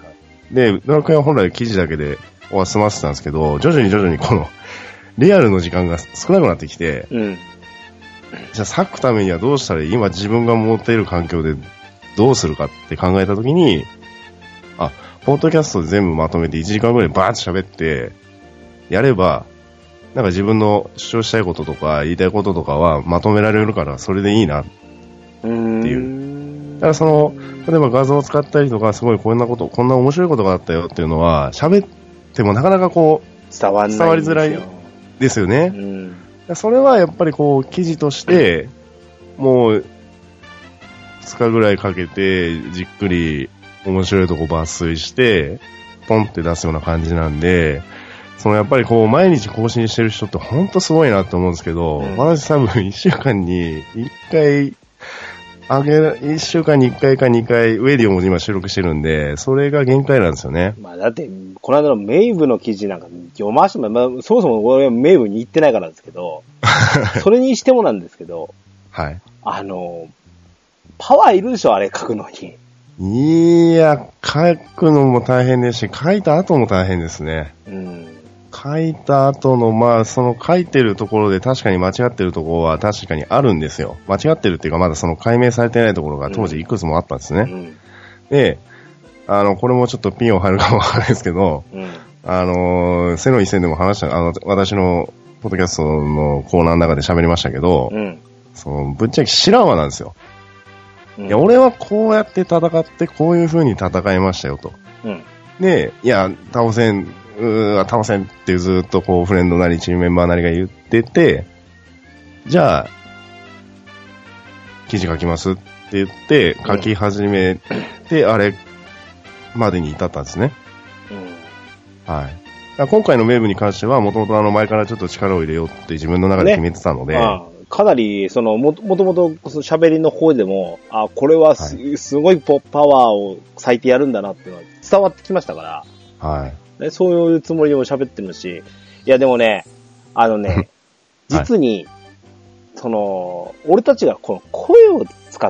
で、ドラクエは本来記事だけで終わ済ませてたんですけど、徐々に徐々にこの、リアルの時間が少なくなってきて、うん、じゃあ、割くためにはどうしたらいい？今自分が持っている環境でどうするかって考えたときに、あ、ポッドキャストで全部まとめていちじかんぐらいバーッと喋って、やれば、なんか自分の主張したいこととか言いたいこととかはまとめられるからそれでいいなっていう。だからその、例えば画像を使ったりとかすごいこんなこと、こんな面白いことがあったよっていうのは喋ってもなかなかこう伝わんない伝わりづらいですよね。それはやっぱりこう記事としてもうふつかぐらいかけてじっくり面白いとこ抜粋してポンって出すような感じなんで、そのやっぱりこう毎日更新してる人って本当すごいなと思うんですけど、うん、私多分いっしゅうかんにいっかいあげ、いっしゅうかんにいっかいかにかいウェディオも今収録してるんで、それが限界なんですよね。 まあだって、この間のメイブの記事なんか読ましても、まあそもそも俺はメイブに行ってないからですけど、それにしてもなんですけど、 はい。 あの、パワーいるでしょ、あれ書くのに。 いや、書くのも大変ですし、書いた後も大変ですね。 うん。 書いた後の、まあ、その書いてるところで確かに間違ってるところは確かにあるんですよ。間違ってるっていうか、まだその解明されてないところが当時いくつもあったんですね。うん、で、あの、これもちょっとピンを張るかもわかんないですけど、うん、あの、背の一線でも話した、あの、私のポッドキャストのコーナーの中で喋りましたけど、うん、そのぶっちゃけ知らんわなんですよ。うん、いや、俺はこうやって戦って、こういう風に戦いましたよと。うん、で、いや、倒せん、うー倒せんってずっとこうフレンドなりチームメンバーなりが言ってて、じゃあ記事書きますって言って書き始めて、うん、あれまでに至ったんですね。うん、はい。今回のメーブに関してはもともとあの前からちょっと力を入れようって自分の中で決めてたので、ね、ああかなりそのもともと喋りの方でもあこれは す,、はい、すごいパワーを割いてやるんだなっていうのは伝わってきましたから。はい。そういうつもりでも喋ってるし、いやでもね、あのね、実に、はい、その、俺たちがこの声を使って、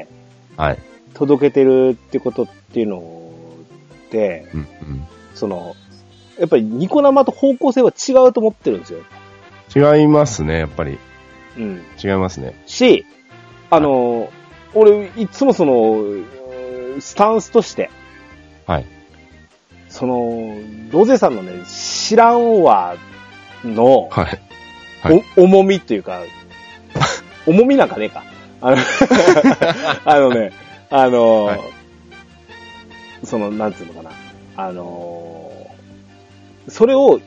はい。届けてるってことっていうので、うんうん、その、やっぱりニコ生と方向性は違うと思ってるんですよ。違いますね、やっぱり。うん。違いますね。 し、あの、はい、俺、いつもその、スタンスとして、はい。その、ロゼさんのね、知らんわの、はいはい、お重みというか、重みなんかねえか。あの、あのね、あの、はい、その、なんつうのかな。あの、それを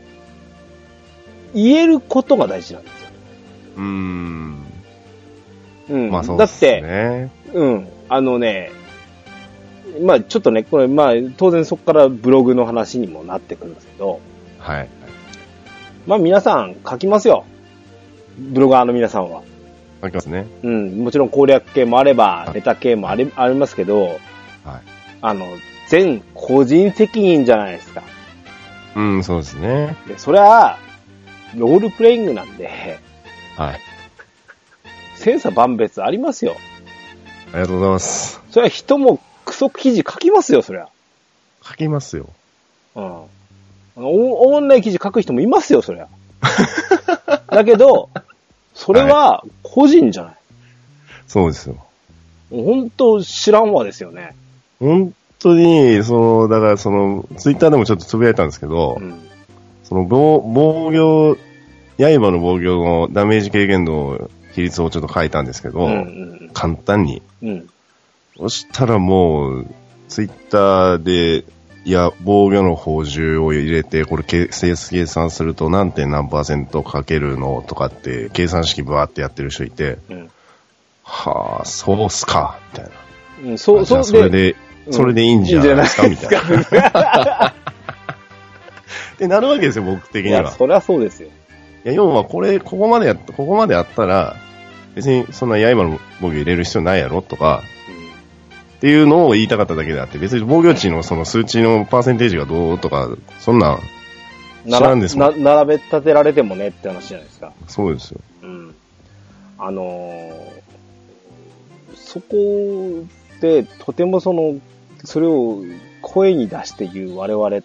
言えることが大事なんですよ。 うーん。 うん。 まあそうですね。 だって、うん。 あのね、まあちょっとね、これまあ当然そこからブログの話にもなってくるんですけど、 はい。 まあ皆さん書きますよ。ブロガーの皆さんは。 書きますね。 うん、もちろん攻略系もあれば、ネタ系もあり、ありますけど、はい。あの、全個人責任じゃないですか。 うん、そうですね。 で、それは、ロールプレイングなんで、 はい。 千差万別ありますよ。 ありがとうございます。 それは人もクソ記事書きますよ、そりゃ。 書きますよ。 うん。お、オンライン記事書く人もいますよ、そりゃ。だけど、それは個人じゃない。はい、 そうですよ。 本当知らんわですよね。 本当に、その、だからその、ツイッターでもちょっとつぶやいたんですけど、うん、その防、防御、刃の防御のダメージ軽減度比率をちょっと書いたんですけど、うんうん、簡単に。うん、そしたらもう、ツイッターで、いや、防御の補充を入れて、これ計算すると何点何パーセントかけるのとかって、計算式バーってやってる人いて、うん、はぁ、そうっすか、みたいな。うん、そう、そう、それで、それでいいんじゃないですか、みたいな。ってなるわけですよ、僕的には。いや、 そりゃそうですよ。 いや、要はこれ、ここまでやった、ここまでやったら、別にそんな刃の防御入れる必要ないやろとか、っていうのを言いたかっただけであって、別に防御値のその数値のパーセンテージがどうとか、そんなん知らんですもん。 な、並べ立てられてもねって話じゃないですか。 そうですよ。 うん。あのー、そこで、とてもその、それを声に出して言う我々って、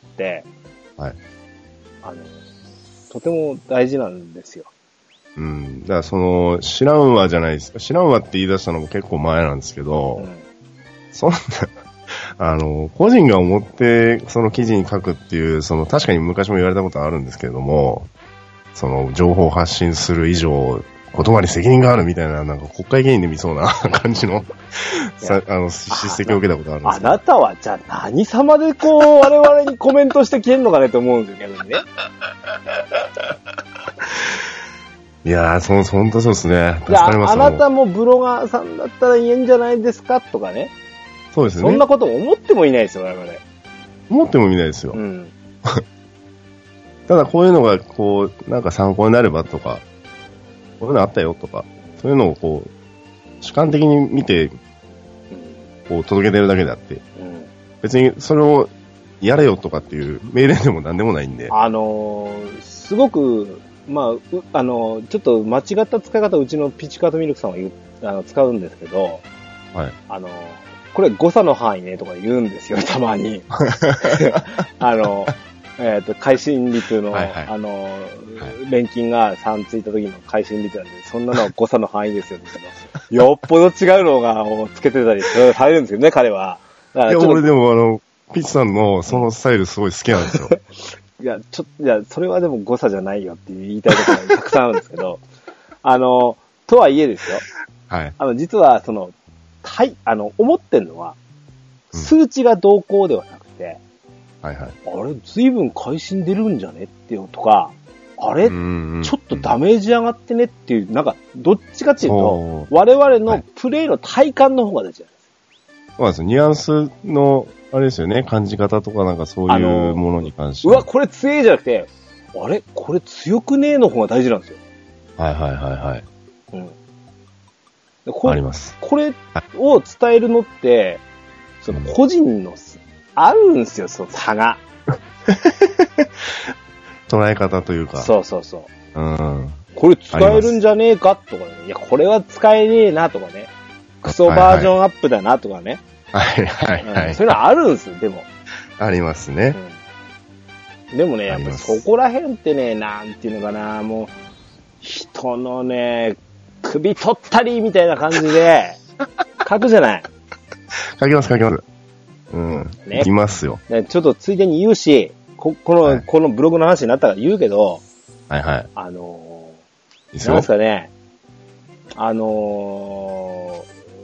はい。 あの、とても大事なんですよ。 うん。だからその、知らんわじゃないですか。知らんわって言い出したのも結構前なんですけど、うん、そんな、あの、個人が思ってその記事に書くっていう、その確かに昔も言われたことあるんですけれども、その情報を発信する以上、言葉に責任があるみたいな、なんか国会議員で見そうな感じの、さあの、叱責を受けたことあるんですあなたは、じゃあ何様でこう、我々にコメントしてきてんのかねと思うんですよ、逆にね。 いやー、そ、ほんとそうですね。助かります。 あなたもブロガーさんだったらいいんじゃないですかとかね。 そうですね。 そんなこと思ってもいないですよ、我々。 思ってもいないですよ。うん。ただこういうのが、こう、なんか参考になればとか、こういうのあったよとか、そういうのをこう、主観的に見て、こう届けてるだけであって、うん、別にそれをやれよとかっていう命令でも何でもないんで。 あのー、すごく、まあ、あのー、ちょっと間違った使い方をうちのピチカートミルクさんは言うあの使うんですけど、 はい。 あのー、これ誤差の範囲ねとか言うんですよ、たまに。あのー、えっ、ー、と、改心率の、はいはい、あの、はい、錬金がさんついた時の改心率なんで、そんなのは誤差の範囲ですよ、よっぽど違うのがつけてたりされるんですけどね、彼は。 だからいや、俺でもあの、ピッチさんのそのスタイルすごい好きなんですよ。 いや、ちょっと、いや、それはでも誤差じゃないよって言いたいことがたくさんあるんですけど、あの、とはいえですよ。 はい。 あの、実は、その、はい、あの、思ってんのは、数値がどうこうではなくて、 はいはい。 あれ、随分会心出るんじゃねっていうとか、あれ、ちょっとダメージ上がってねっていう、なんか、どっちかっていうと、我々のプレイの体感の方が大事なんです。 そうなんですよ。ニュアンスの、あれですよね、感じ方とかなんかそういうものに関して。 うわ、これ強いじゃなくて、あれこれ強くねえの方が大事なんですよ。 はいはいはいはい。うん。 こあります。 これを伝えるのって、その個人の、あるんですよ、その差が。 捉え方というか。 そうそうそう。 うん。 これ使えるんじゃねえかとかね。いや、これは使えねえなとかね。クソバージョンアップだなとかね。 はいはいはい、 うん。そういうのあるんですよ、でも。 ありますね。 うん、でもね、やっぱりそこら辺ってね、なんていうのかな、もう、人のね、首取ったりみたいな感じで、書くじゃない。 書きます書きます。うん。ね。いますよ。 ね、ちょっとついでに言うし、こ、この、はい、このブログの話になったから言うけど、 はいはい。 あのー、いいなんですかね、あの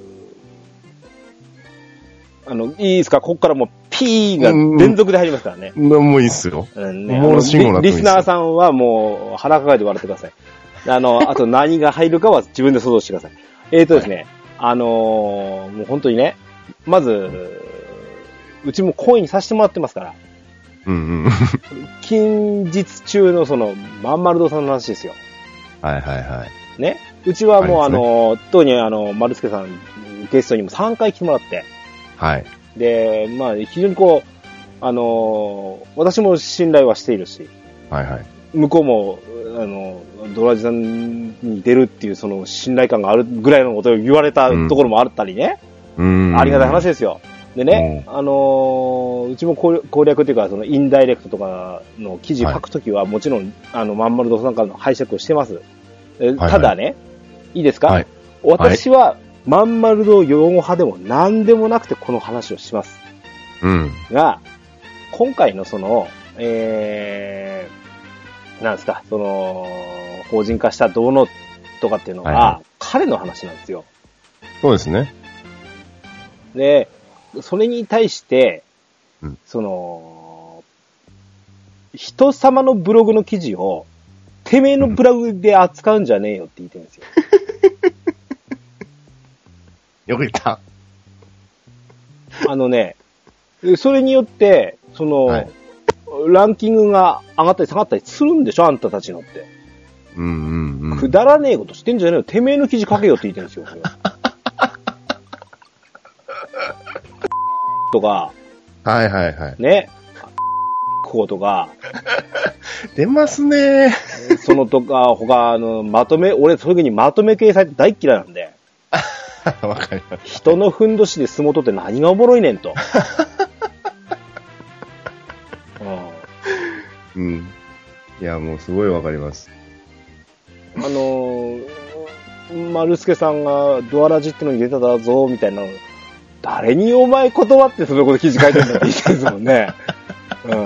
ー、あの、いいですか、ここからもう P が連続で入りますからね。 うん、もういいっすよ。 うんね。もう信号なってもいいっすよ。リスナーさんはもう腹抱えて笑ってください。あの、あと何が入るかは自分で想像してください。えーとですね、 あのー、もう本当にね、まず、うちも懇意にさせてもらってますから。 うんうん。 近日中のその、まんまる堂さんの話ですよ。 はいはいはい。 ね。うちはもうあ,、 ね、 あの、当にあの、丸助さん、ゲストにもさんかい来てもらって。 はい。 で、まあ、非常にこう、あの、私も信頼はしているし。 はいはい。 向こうも、あの、ドラジさんに出るっていうその信頼感があるぐらいのことを言われたところもあったりね。 うん。 ありがたい話ですよ。でね、あのー、うちも攻略っていうか、そのインダイレクトとかの記事書くときは、もちろん、あの、まんまる堂さんからの拝借をしてます。はいはい、ただね、いいですか、はい、私は、まんまる堂擁護派でも何でもなくてこの話をします。 うん。 が、今回のその、えー、なんですか、その、法人化したどうのとかっていうのが、はいはい、彼の話なんですよ。 そうですね。 で、それに対して、 うん、 その、人様のブログの記事を、てめえのブログで扱うんじゃねえよって言ってるんですよ。 よく言った。 あのね、それによって、その、はい、ランキングが上がったり下がったりするんでしょあんたたちのって。 うんうんうん。 くだらねえことしてんじゃねえよ。てめえの記事書けよって言ってるんですよ。とか。 はいはいはい。 ね。こうとか。 出ますねー。 そのとか、他、あの、まとめ、俺、そういう風にまとめ掲載って大嫌いなんで。 わかります。 人のふんどしで相撲取って何がおもろいねんと。 うん。うん。いや、もうすごいわかります。 あのー、丸助さんがドアラジってのに出ただぞ、みたいなの。誰にお前断ってそのこと記事書いてるんだって言ってるんですもんね。うん。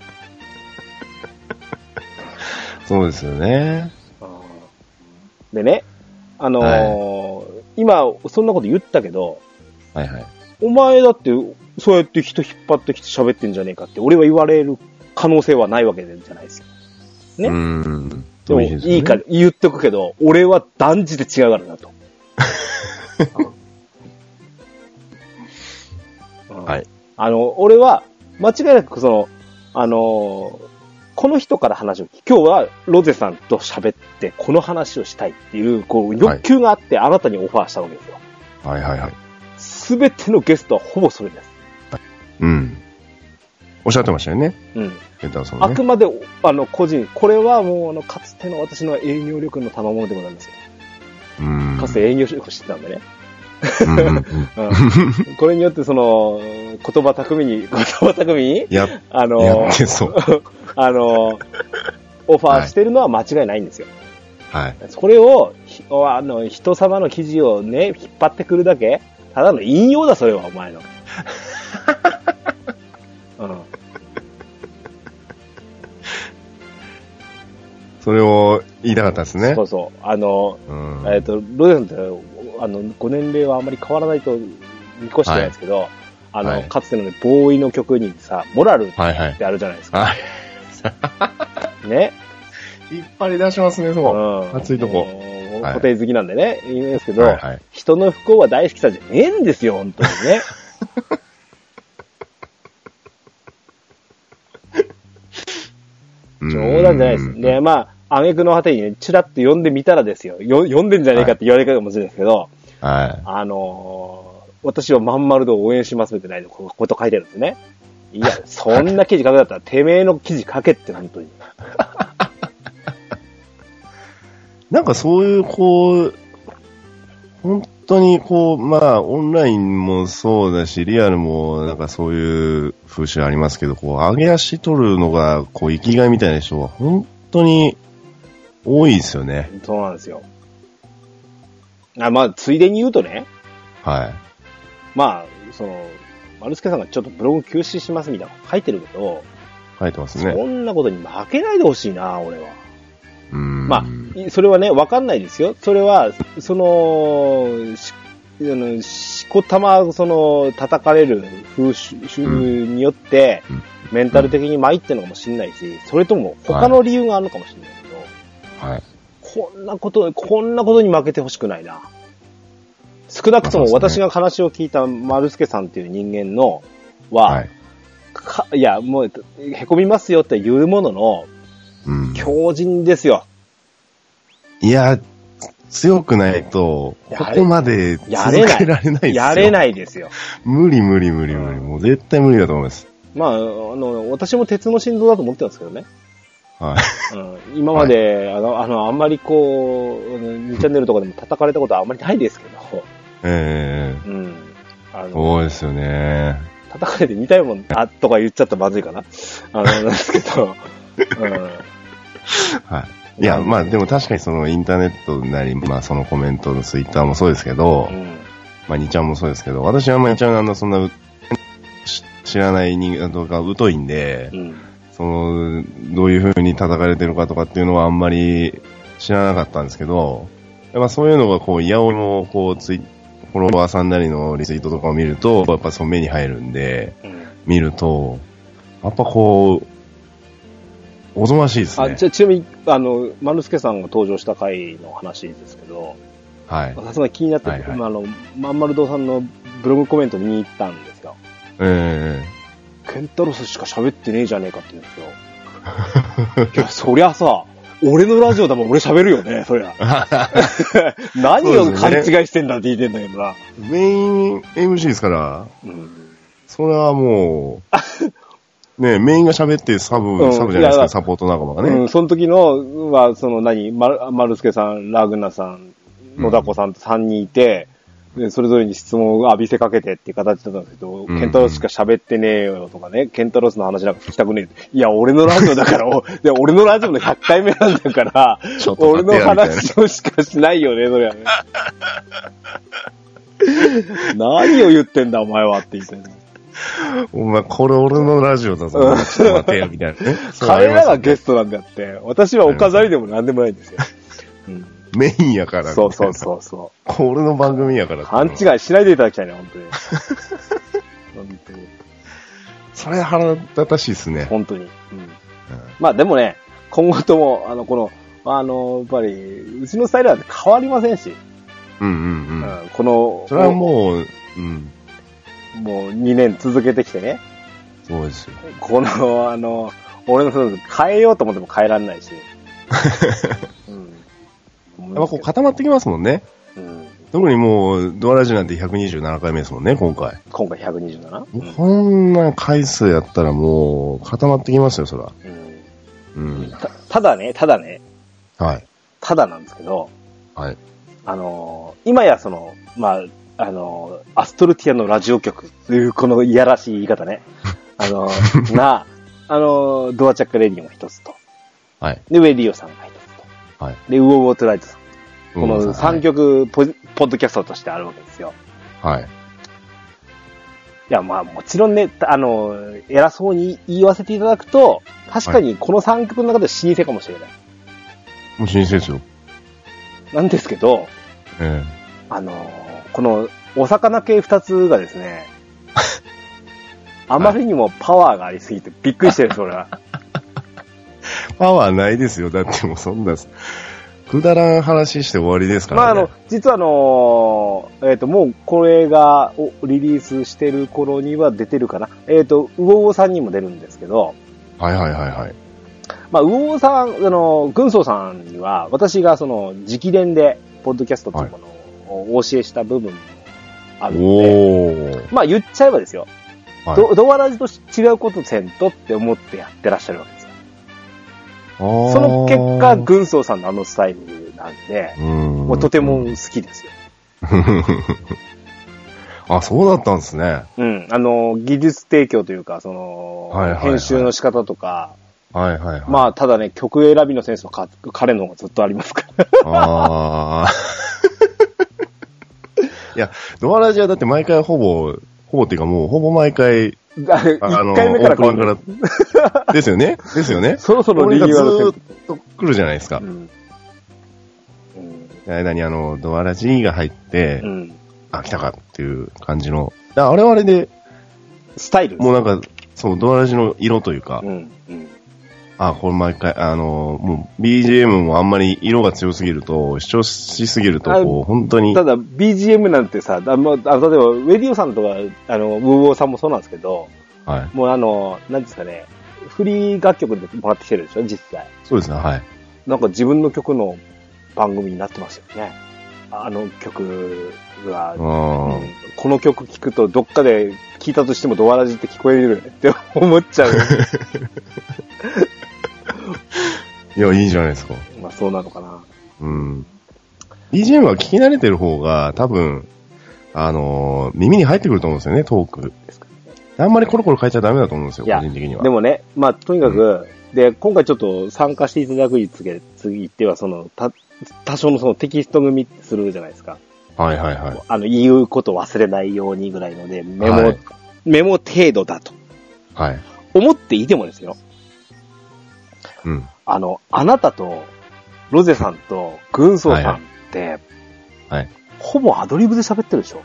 そうですよね。 でね、あのーはい、今、そんなこと言ったけど、 はいはい。 お前だって、そうやって人引っ張ってきて喋ってんじゃねえかって、俺は言われる可能性はないわけじゃないですよ。ね。 うん。 でも、いいから言っとくけど、俺は断じて違うからなと。 はい。 あの、俺は、間違いなくその、あの、この人から話を聞き、今日はロゼさんと喋って、この話をしたいっていう、こう、欲求があって、あなたにオファーしたわけですよ。 はいはいはい。 すべてのゲストはほぼそれです。 うん。おっしゃってましたよね。 うん。 ケンタロウさんね。 あくまで、あの、個人、これはもう、あの、かつての私の営業力の賜物でございますよ。 うん。 かつて営業力をしてたんでね。 うんうんうん、 これによってその言葉巧みに言葉巧みにやあのやってそうあのオファーしてるのは間違いないんですよ。 はい。 それをあの人様の記事をね引っ張ってくるだけただの引用だそれはお前の。うん、 それを言いたかったですね。 そうそうあの、 うん、 えっ、ー、とロゼさんってあの、ご年齢はあまり変わらないと見越してないですけど、はい、あの、はい、かつてのね、ボーイの曲にさ、モラルってあるじゃないですか。はいはい、ね。 引っ張り出しますね、そこ。うん、熱いとこ。 固定好きなんでね、言うんですけど、はいはい、人の不幸は大好きさじゃねえんですよ、本当にね。冗談じゃないです。で、まあ、挙句の果てにね、チラッと読んでみたらですよ。よ読んでんじゃねえかって言われるかもしれないですけど、 はい。 あのー、私はまんまるで応援しますみたいなこと書いてあるんですね。いや、そんな記事書くだったら、てめえの記事書けって、本当に。 なんかそういう、こう、本当にこう、まあ、オンラインもそうだし、リアルもなんかそういう風習ありますけど、こう、上げ足取るのが、こう、生きがいみたいな人は、本当に多いですよね。 そうなんですよ。あ、まあ、ついでに言うとね。 はい。 まあ、その、丸助さんがちょっとブログ休止しますみたいなの書いてるけど、 書いてますね。 そんなことに負けないでほしいな、俺は。 うーん。 まあ、それはね、わかんないですよ。それは、その、し、あの、しこたま、その、叩かれる風習によって、うん、メンタル的に参ってるのかもしれないし、それとも他の理由があるのかもしれないけど、 はい。 こんなこと、こんなことに負けてほしくないな。 少なくとも私が話を聞いた丸助さんっていう人間のは、はい、かいや、もう、へこみますよって言うものの、うん、強靭ですよ。 いや、強くないと、ここまで続けられないですよ。 やれないですよ。 無理無理無理無理。もう絶対無理だと思います。 まあ、あの、私も鉄の心臓だと思ってたんですけどね。 はい。 うん、今まで、はい、あの、あの、あんまりこう、にチャンネルとかでも叩かれたことはあんまりないですけど。 ええー。 うん。あの、 そうですよね。 叩かれて似たような、あ、とか言っちゃったらまずいかな。あの、なんですけど。うん。 はい。いや、まあでも確かにそのインターネットなり、まあそのコメントのツイッターもそうですけど、うん、まあにちゃんもそうですけど、私はあんまりにちゃんあの、そんな、知らない人間とか疎いんで、うん、その、どういう風に叩かれてるかとかっていうのはあんまり知らなかったんですけど、まあそういうのがこう、いやおいもこう、ツイフォロワーさんなりのリツイートとかを見ると、やっぱその目に入るんで、うん、見ると、やっぱこう、おぞましいですね。 あ、じゃあちなみに、あの、丸助さんが登場した回の話ですけど、 はい。 さすがに気になって、はいはい、あの、まんまる堂さんのブログコメント見に行ったんですよ。 ええー。ケンタロスしか喋ってねえじゃねえかって言うんですよ。いや、そりゃさ、俺のラジオだもん俺喋るよね、そりゃ。何を勘違いしてんだって言ってんだけどな。 メイン エムシー ですから、うん、それはもう、ね、メインが喋ってサブ、うん、サブじゃないですか、サポート仲間がね。 うん、その時の、は、その何、ま、丸助さん、ラグナさん、野田子さんとさんにんいて、うん、でそれぞれに質問を浴びせかけてっていう形だったんですけど、うん、ケンタロスしか喋ってねえよとかね、ケンタロスの話なんか聞きたくねえ。いや、俺のラジオだから、で俺のラジオのひゃっかいめなんだから、俺の話をしかしないよね、それはね。何を言ってんだ、お前はって言ってね。 お前、これ俺のラジオだぞ。ちょっと待てよ、みたいなね。 彼らがゲストなんだって、私はお飾りでも何でもないんですよ。うん、 メインやから。 そうそうそうそう。 俺の番組やから。 勘違いしないでいただきたいね、本当に。本当に。 それ腹立たしいですね。 本当に。うん。うん、まあでもね、今後とも、あの、この、あの、やっぱり、うちのスタイルは変わりませんし。 うんうんうん。うん、 この、 それはもう、うん。 もうにねん続けてきてね。 そうですよ。 この、あの、俺のそう変えようと思っても変えられないし。 うん、やっぱこう固まってきますもんね。うん、特にもう、ドアラジなんてひゃくにじゅうななかいめですもんね、今回。 今回ひゃくにじゅうなな？ うん、こんな回数やったらもう固まってきますよ、そら。 うんうん、た, ただね、ただね。 はい。 ただなんですけど。 はい。 あのー、今やその、まあ、あの、アストルティアのラジオ局というこのいやらしい言い方ね。あの、が、あの、ドアチャックレディオが一つと。 はい。 で、ウェディオさんが一つと。 はい。 で、ウォーウォートライトさん。このさんきょくポ、ポッドキャストとしてあるわけですよ。 はい。 いや、まあもちろんね、あの、偉そうに言わせていただくと、確かにこのさんきょくの中で老舗かもしれない。 もう老舗ですよ。 なんですけど、 ええ。 あの、このお魚系二つがですね、あまりにもパワーがありすぎてびっくりしてるんです、俺は。 パワーないですよ。だってもうそんな、くだらん話して終わりですからね。 まああの、実はあの、えっ、ー、と、もうこれがリリースしてる頃には出てるかな。えっ、ー、と、ウオウオさんにも出るんですけど。 はいはいはいはい。 まあ、ウオウオさん、あの、軍曹さんには、私がその、直伝で、ポッドキャストというものをお教えした部分もあるので、はい、まあ言っちゃえばですよ。はい、ド, ドアラジと違うことせんとって思ってやってらっしゃるわけですよ。その結果、軍曹さんのあのスタイルなんで、うんもうとても好きですよ。 あ、そうだったんですね。 うん。あの、技術提供というか、その、はいはいはい、編集の仕方とか、 はいはいはい。 まあ、ただね、曲選びのセンスはか彼の方がずっとありますから。 ああ。いや、ドアラジはだって毎回ほぼ、ほぼっていうかもうほぼ毎回、 あの、いっかいめから変わる。ですよねですよねそろそろリニューアルずーっと来るじゃないですか。うんうん、間にあの、ドアラジが入って、うん、あ、来たかっていう感じの、あれはあれで、 スタイルもうなんか、そう、ドアラジの色というか、うんうん、 あ、これ毎回、あの、もう ビージーエム もあんまり色が強すぎると、主張しすぎると、こう、本当に。 ただ ビージーエム なんてさ、あの、例えば、ウェディオさんとか、あの、ウーウォーさんもそうなんですけど、 はい。 もうあの、なんですかね、フリー楽曲でもらってきてるでしょ、実際。 そうですね、はい。 なんか自分の曲の番組になってますよね。あの曲が、うん、この曲聴くとどっかで聴いたとしてもドアラジって聞こえるよねって思っちゃう。 いや、いいじゃないですか。 まあそうなのかな。 うん。ビージーエム は聞き慣れてる方が多分、あのー、耳に入ってくると思うんですよね、トーク。あんまりコロコロ変えちゃダメだと思うんですよ、個人的には。 でもね、まあとにかく、うん、で、今回ちょっと参加していただくにつけ、次ってはその、た、多少のそのテキスト組みするじゃないですか。 はいはいはい。 あの、言うこと忘れないようにぐらいので、メモ、はい、メモ程度だと。 はい。 思っていてもですよ。 うん。 あの、あなたと、ロゼさんと、軍曹さんって、はい、 はい。 ほぼアドリブで喋ってるでしょ？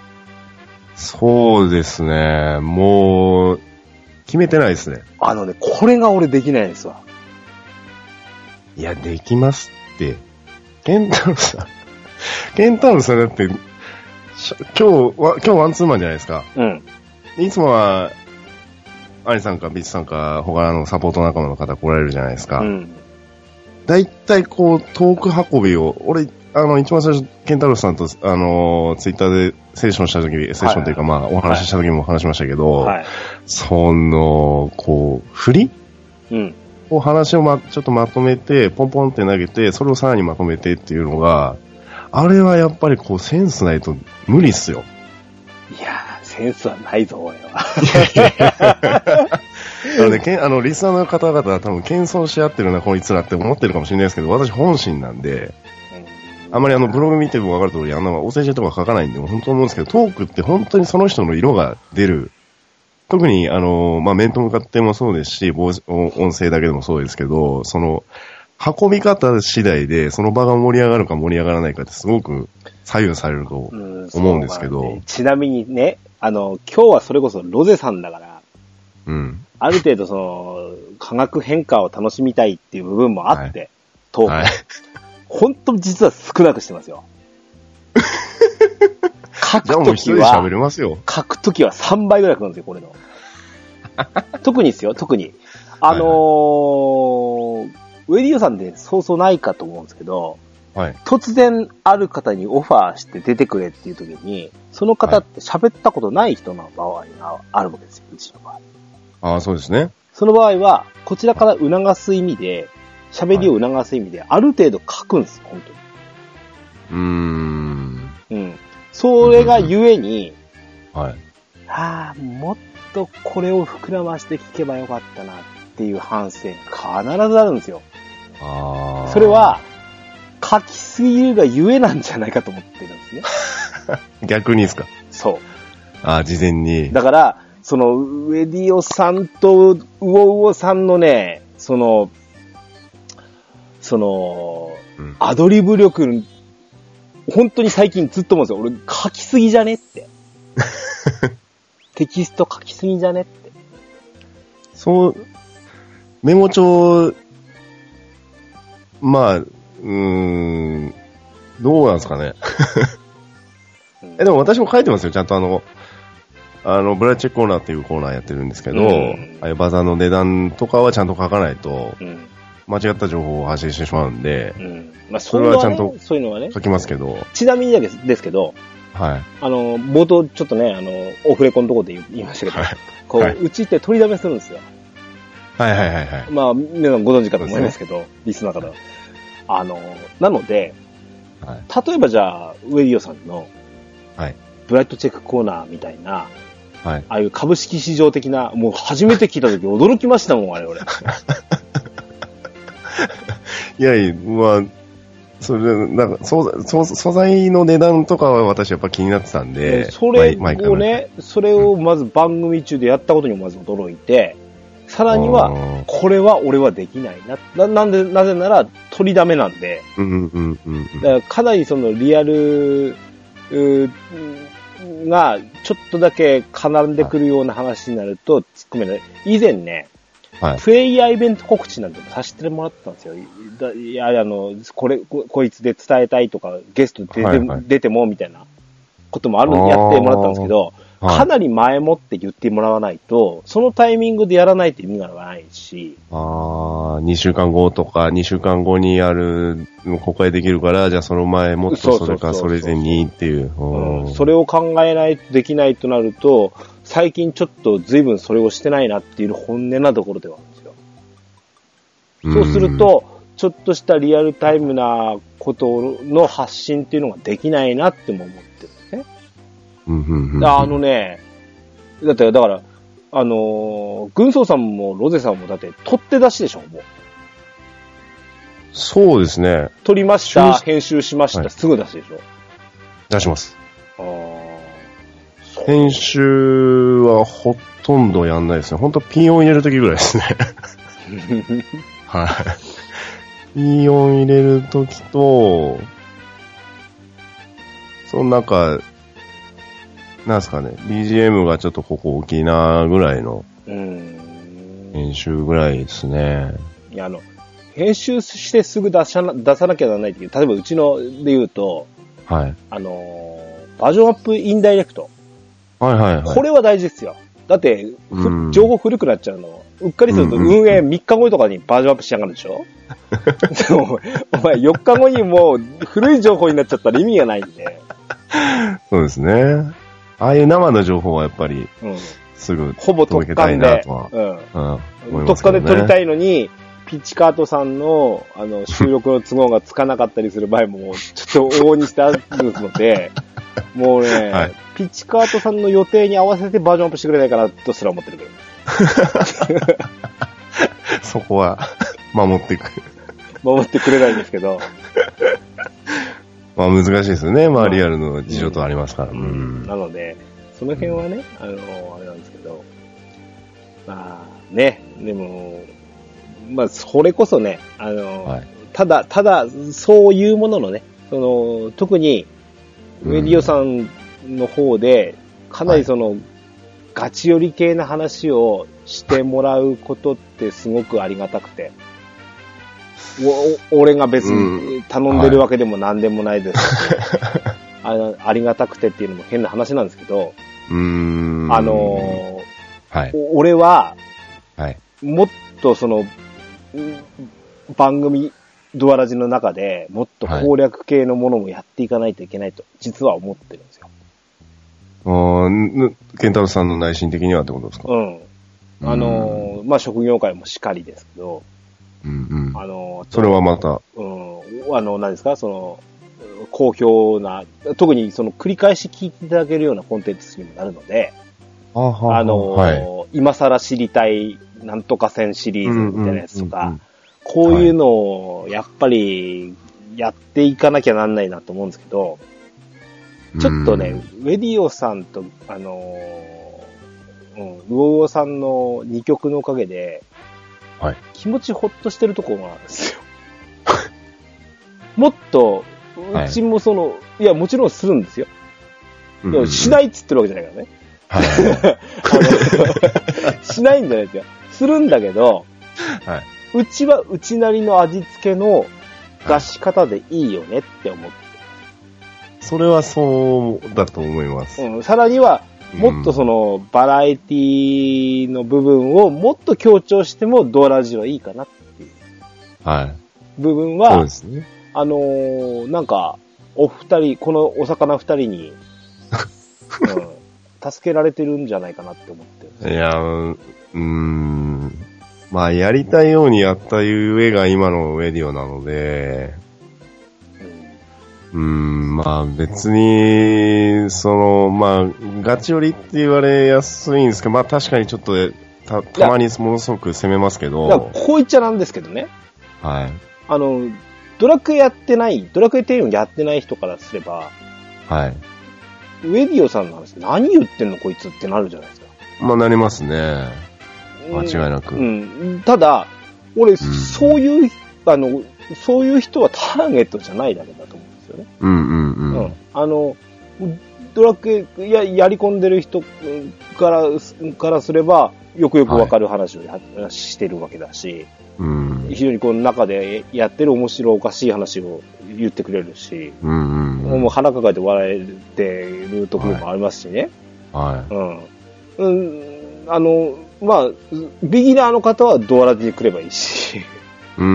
そうですね。もう、決めてないですね。 あのね、これが俺できないんですわ。 いや、できますって。ケンタロウさん。ケンタロウさんだって、今日は、今日ワンツーマンじゃないですか。 うん。 いつもは、アリさんかビッチさんか他のサポート仲間の方来られるじゃないですか。うん。だいたいこう、トーク運びを、俺、あの、一番最初、ケンタロウさんと、あの、ツイッターでセッションした時、セッションというか、はい、まあ、お話しした時も話しましたけど、はい、その、こう、振りうん。 を話をま、ちょっとまとめて、ポンポンって投げて、それをさらにまとめてっていうのが、あれはやっぱりこう、センスないと無理っすよ。 いやー、センスはないぞ、俺は。 なので、けんあの、リスナーの方々は多分、謙遜し合ってるな、こいつらって思ってるかもしれないですけど、私本心なんで、あんまりあの、ブログ見ても分かる通り、あんな、お世辞とか書かないんで、本当思うんですけど、トークって本当にその人の色が出る。特に、あの、まあ、面と向かってもそうですし、音声だけでもそうですけど、その、運び方次第で、その場が盛り上がるか盛り上がらないかってすごく左右されると思うんですけど。 ね、ちなみにね、あの、今日はそれこそロゼさんだから、 うん。 ある程度その、化学変化を楽しみたいっていう部分もあって、はい、トーク。はい、本当実は少なくしてますよ。書くときは、 喋れますよ。 書くときはさんばいぐらい書くんですよ、これの。特にですよ、特に。あのー、はい、ウェディオさんでそうそうないかと思うんですけど、 はい、 突然ある方にオファーして出てくれっていうときに、その方って喋ったことない人の場合があるわけですよ、うちの場合。 ああ、そうですね。 その場合は、こちらから促す意味で、喋りを促す意味で、ある程度書くんです、本当に。 うーん。 うん。それがゆえに、 はい。 ああ、もっとこれを膨らまして聞けばよかったなっていう反省が必ずあるんですよ。 ああ。 それは、書きすぎるがゆえなんじゃないかと思ってるんですね。 逆にですか？ ああ、事前に。 だから、その、ウェディオさんとウオウオさんのね、その、その、うん、アドリブ力、本当に最近ずっと思うんですよ。俺書きすぎじゃねって。テキスト書きすぎじゃねって。 そう、メモ帳、まあ、うーん、どうなんですかね。え、でも私も書いてますよ。ちゃんとあの、あの、ブラチェックコーナーっていうコーナーやってるんですけど、うん、ああいうバザーの値段とかはちゃんと書かないと、うん、間違った情報を発信してしまうんで、 うんまあ、それはちゃんと書きますけど。 ちなみにだけですけど、 はい。 あの、冒頭ちょっとね、あの、オフレコのところで言いましたけど、はい、こう、はい、うちって取りだめするんですよ。 はいはいはいはい。 まあ、皆さんご存知かと思いますけど、ね、リスナー方は。あの、なので、はい、例えばじゃあ、ウェディオさんの、 はい。 ブライトチェックコーナーみたいな、 はい。 ああいう株式市場的な、もう初めて聞いたとき驚きましたもん、あれ俺。 いやいや、まあ、それ、なんか、素材、素材の値段とかは私やっぱ気になってたんで、 それをね、それをまず番組中でやったことにもまず驚いて、さらには、これは俺はできないな。な、なんで、なぜなら取りだめなんで、 うんうんうんうん。 だからかなりそのリアル、がちょっとだけ絡んでくるような話になると突っ込めない。以前ね、 はい。 プレイヤーイベント告知なんてさせてもらってたんですよ。だいや、あの、これこ、こいつで伝えたいとか、ゲストで出て、 はいはい、 出てもみたいなこともある、やってもらったんですけど、 はい、 かなり前もって言ってもらわないと、そのタイミングでやらないと意味がないし。 ああ、にしゅうかんごとか、にしゅうかんごにやる、公開できるから、じゃあその前もっとそれかそれ前にっていう。 うん、それを考えないとできないとなると、最近ちょっと随分それをしてないなっていう本音なところではあるんですよ。そうすると、ちょっとしたリアルタイムなことの発信っていうのができないなっても思ってるんですね。 うんうんうん、 あのね、だって、だから、あのー、軍曹さんもロゼさんもだって取って出しでしょ、もう。 そうですね。 撮りました、編集しました、はい、すぐ出しでしょ。 出します。 あ編集はほとんどやんないですね。ほんとピン音入れるときぐらいですね。はい。ピン音入れるときと、そのなんか、なんすかね、ビージーエム がちょっとここ大きいなぐらいの編集ぐらいですね。 いや、あの、編集してすぐ出さな、出さなきゃならないっていう、例えばうちので言うと、 はい。 あの、バージョンアップインダイレクト。 はいはいはい。 これは大事ですよ。だって、うん、情報古くなっちゃうの。うっかりすると運営みっかごとかにバージョンアップしやがるでしょお前よっかごにもう古い情報になっちゃったら意味がないんで。 そうですね。ああいう生の情報はやっぱり、すぐ届けたいなとは、 うんうん、特化で撮りたいのに、ピッチカートさんの、あの、収録の都合がつかなかったりする場合も、もうちょっと往々にしてあるので、もうね、はい、ピッチカートさんの予定に合わせてバージョンアップしてくれないかなとすら思ってるけど。 そこは、守ってくる。 守ってくれないんですけど。 まあ難しいですよね。まあリアルの事情とありますから。うんうん、なので、その辺はね、あの、あれなんですけど、まあね、でも、まあそれこそね、あの、はい、ただ、ただ、そういうもののね、その、特に、ウェディオさんの方で、かなりその、はい、ガチ寄り系な話をしてもらうことってすごくありがたくて、お俺が別に頼んでるわけでも何でもないですし、うんはい、あ, ありがたくてっていうのも変な話なんですけど、 うーんあのーはい、 俺は、 はい、 もっとその、番組、ドアラジの中でもっと攻略系のものもやっていかないといけないと、実は思ってるんですよ。 ああ、ケンタロウさんの内心的にはってことですか？ うん。あのー、まあ、職業界もしかりですけど、 うんうん、 あのー、 それはまた、 うん、あの、何ですか、その、好評な、特にその繰り返し聞いていただけるようなコンテンツにもなるので、 あ, ははあのーはい、 今更知りたいなんとか戦シリーズみたいなやつとか、うんうんうんうん、こういうのをやっぱりやっていかなきゃなんないなと思うんですけど、ちょっとね、ウェディオさんと、あのー、うん、ウオウオさんのにきょくのおかげで、 はい、 気持ちほっとしてるところがあるんですよ。もっと、うちもその、はい、いや、もちろんするんですよ。うんうんうん、しないっつってるわけじゃないからね。はい、あのしないんじゃないですよ。するんだけど、 はい、 うちはうちなりの味付けの出し方でいいよねって思って。 それはそうだと思います。 うん、さらには、もっとその、バラエティの部分をもっと強調してもドアラジはいいかなっていう。 はい。 部分は、 そうですね。 あのー、なんか、お二人、このお魚二人に、うん、助けられてるんじゃないかなって思ってる。 いや、うーん。まあ、やりたいようにやったゆえが今のウェディオなので、うーん、まあ別に、その、まあ、ガチ寄りって言われやすいんですけど、まあ確かにちょっと、た、たまにものすごく攻めますけど。 いや、こう言っちゃなんですけどね。 はい。 あの、ドラクエやってない、ドラクエテンをやってない人からすれば、 はい。 ウェディオさんの話、何言ってんのこいつってなるじゃないですか。 まあなりますね。間違いなく。 うん。うん、ただ、俺、うん、そういう、あの、そういう人はターゲットじゃないだけだと思う。 うんうんうん。 うん。あの、ドラクエや、やり込んでる人から、からすれば、よくよくわかる話をや、はい、してるわけだし、 うん、 非常にこの中でやってる面白おかしい話を言ってくれるし、 うんうんうん、 もう腹抱えて笑えてるところもありますしね。 はい。 うん。うん、あの、まあ、ビギナーの方はドアラジに来ればいいし。 うん。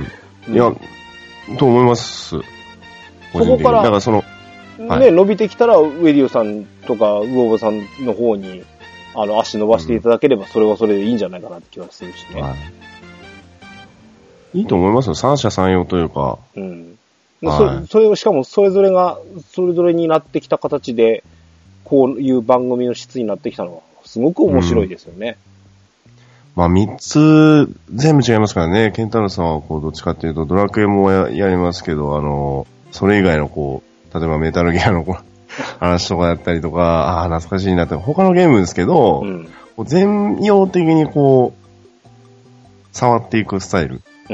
いや、うん、と思います。 そこから、 だからその、 ね、はい、伸びてきたら、ウェディオさんとか、ウオーボさんの方に、あの、足伸ばしていただければ、それはそれでいいんじゃないかなって気はするしね。はい 、いいと思いますよ。三者三様というか。 うん。はい、そ, それを、しかもそれぞれが、それぞれになってきた形で、こういう番組の質になってきたのは、すごく面白いですよね。 うん、まあ、三つ、全部違いますからね。ケンタロウさんは、こう、どっちかっていうと、ドラクエも や, やりますけど、あの、それ以外の、こう、例えばメタルギアの話とかだったりとか、ああ、懐かしいなって、他のゲームですけど、うん、全容的にこう、触っていくスタイル。うん。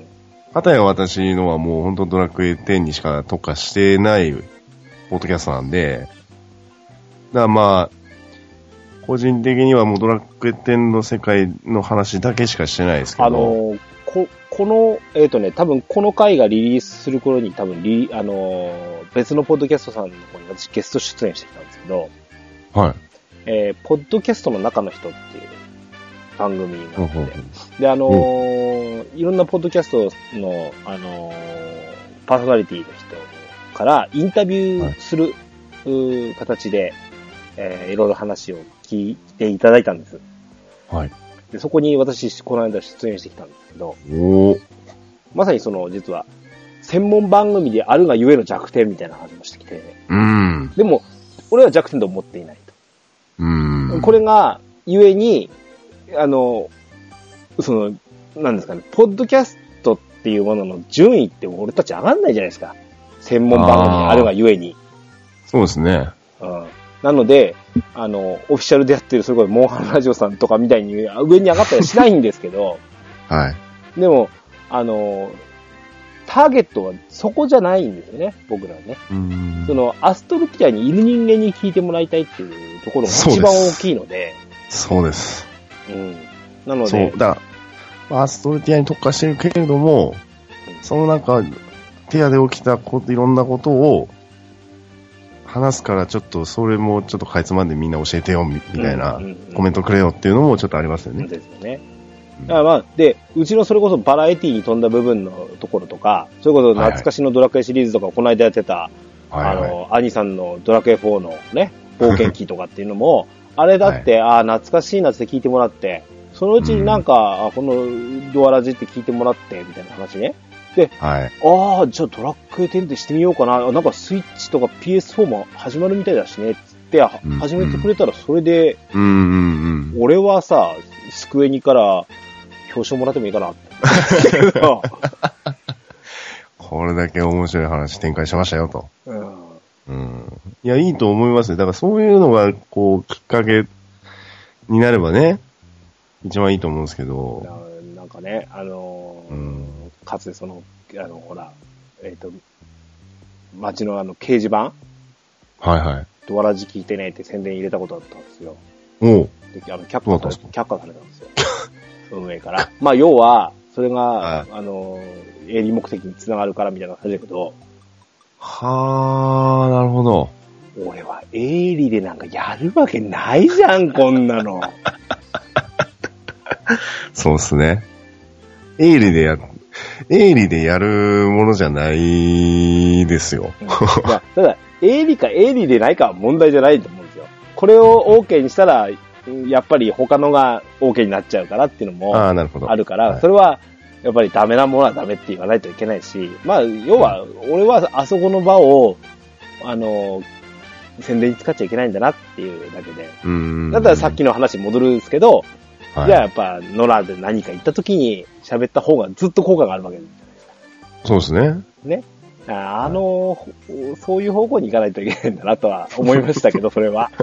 かたや私のはもう本当ドラクエテンにしか特化してないポッドキャストなんで、だからまあ、個人的にはもうドラクエテンの世界の話だけしかしてないですけど。 あの、こ、この、えっとね、多分この回がリリースする頃に多分リ、あの、別のポッドキャストさんの方に私ゲスト出演してきたんですけど、 はい。 えー、ポッドキャストの中の人っていう番組になってて、で、あのーうん、いろんなポッドキャストの、あのー、パーソナリティの人からインタビューする、はい、形で、えー、いろいろ話を聞いていただいたんです。 はい。 で、そこに私、この間出演してきたんですけど、 おまさにその、実は、専門番組であるがゆえの弱点みたいな話もしてきて、 うん。 でも、俺は弱点と思っていないと。 うん。 これが、ゆえに、あの、その、なんですかね、ポッドキャストっていうものの順位って俺たち上がんないじゃないですか。専門番組であるがゆえに。 そうですね。 うん。なので、あの、オフィシャルでやってる、それこそモンハンラジオさんとかみたいに上に上がったりはしないんですけど、 はい。 でも、あの、ターゲットはそこじゃないんですよね、僕らはね。 うんその、アストルティアにいる人間に聞いてもらいたいっていうところが一番大きいので。 そうです。 うん。なので。 そう、だから、アストルティアに特化してるけれども、うん、その中、ティアで起きたこと、いろんなことを、話すからちょっとそれもちょっとかいつまんでみんな教えてよみたいなコメントくれよっていうのもちょっとありますよね。 ですよね。だからまあ、で、うちのそれこそバラエティに富んだ部分のところとか、それこそ懐かしのドラクエシリーズとかこの間やってた、はいはい、あの、兄さんのドラクエフォーのね、冒険記とかっていうのも、あれだって、はい、ああ、懐かしいなって聞いてもらって、そのうちになんか、うん、このドアラジって聞いてもらって、みたいな話ね。で、 はい、 ああ、じゃあドラクエテンってしてみようかな。なんかスイッチとか ピーエスフォー も始まるみたいだしね。つって、うんうん、始めてくれたらそれで、 うんうんうん、 俺はさ、スクエニから表彰もらってもいいかなって。 これだけ面白い話展開しましたよと。 うんうん、いや、いいと思いますね。だからそういうのが、こう、きっかけになればね、一番いいと思うんですけど。 なんかね、あのー、うんかつてその、あの、ほら、えっと、街のあの、掲示板はいはい。 ドアラジ聞いてねって宣伝入れたことあったんですよ。 おう。 で、あの、却下され、却下されたんですよ。その上から。まあ、要は、それが、 はい、 あの、営利目的につながるからみたいな話だけど。 はー、なるほど。 俺は営利でなんかやるわけないじゃん、こんなの。 そうっすね。営利でや、営利でやるものじゃないですよ。 うん、いやただ、営利か営利でないかは問題じゃないと思うんですよ。これを OK にしたら、やっぱり他のが OK になっちゃうからっていうのもあるから、それはやっぱりダメなものはダメって言わないといけないし、まあ、要は、俺はあそこの場を、あの、宣伝に使っちゃいけないんだなっていうだけで。 うん。 だったらさっきの話に戻るんですけど、 はい、 じゃあやっぱ、野良で何か行った時に喋った方がずっと効果があるわけじゃないですか。 そうですね。 ね。あの、はい、そういう方向に行かないといけないんだなとは思いましたけど、それは。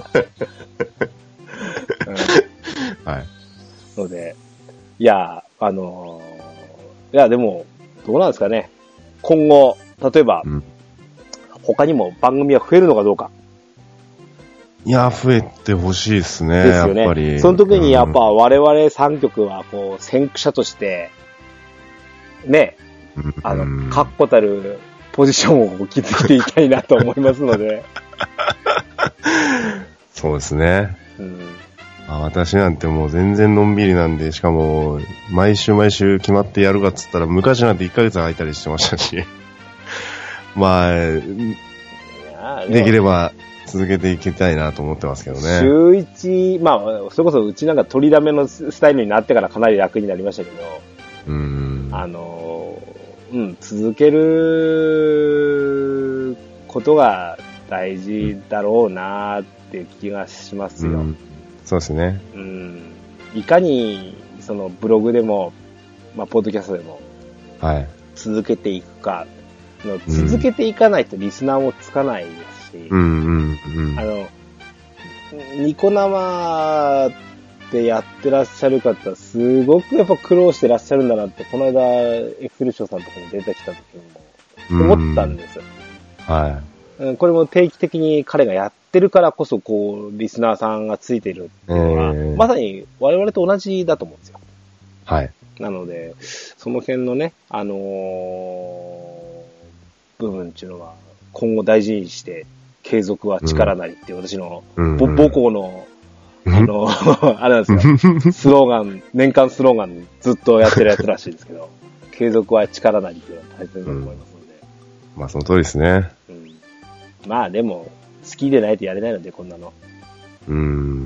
うん、はい。 ので、いや、あの、いや、でも、どうなんですかね。今後、例えば、うん、他にも番組は増えるのかどうか。 いや、増えてほしいですね。 ですよね。 やっぱり。 その時にやっぱ我々さんきょくは、こう、先駆者として、ね、 うん、 あの、確固たるポジションを築いていたいなと思いますので。 そうですね。 うんあ、私なんてもう全然のんびりなんで、しかも、毎週毎週決まってやるかっつったら、昔なんていっかげつ空いたりしてましたし。まあ、できれば続けていきたいなと思ってますけどね。 週一、まあ、それこそうちなんか取りだめのスタイルになってからかなり楽になりましたけど、 うん。 あの、うん、続けることが大事だろうなっていう気がしますよ。うん、 そうですね。 うん。いかに、そのブログでも、まあ、ポッドキャストでも、 はい。 続けていくか、の続けていかないとリスナーもつかないですし、 うんうんうん、 あの、ニコ生でやってらっしゃる方、すごくやっぱ苦労してらっしゃるんだなって、この間、エクセルショーさんとかに出てきた時にも思ったんですよ。 はい。 これも定期的に彼がやってるからこそ、こう、リスナーさんがついてるっていうのは、えー、まさに我々と同じだと思うんですよ。 はい。 なので、その辺のね、あのー、部分っていうのは、今後大事にして、継続は力なりっていう私の、うん、母校の、あの、あれなんですよ、スローガン、年間スローガンずっとやってるやつらしいですけど、継続は力なりっていうのは大切だと思いますので。 うん、まあその通りですね。 うん、まあでも、好きでないとやれないので、こんなの。 うん。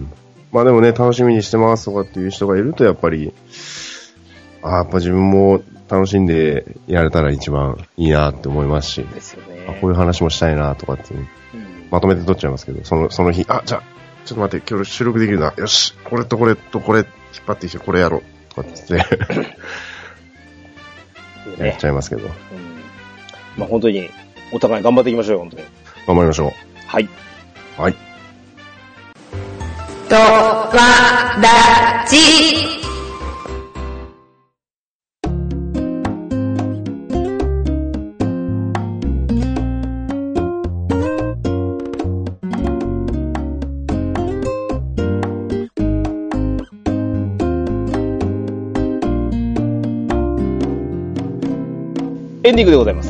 まあでもね、楽しみにしてますとかっていう人がいると、やっぱり、あ、やっぱ自分も楽しんでやれたら一番いいなって思いますし、 ですよね、 あ、こういう話もしたいなとかって、うん、まとめて撮っちゃいますけど、その、その日、あ、じゃあ、ちょっと待って、今日収録できるな。よし、これとこれとこれ引っ張ってきてこれやろうとかって言って、やっちゃいますけど。うん、 まあ本当に、お互い頑張っていきましょうよ、本当に。 頑張りましょう。 はい。 はい。 とわだち。 エンディングでございます。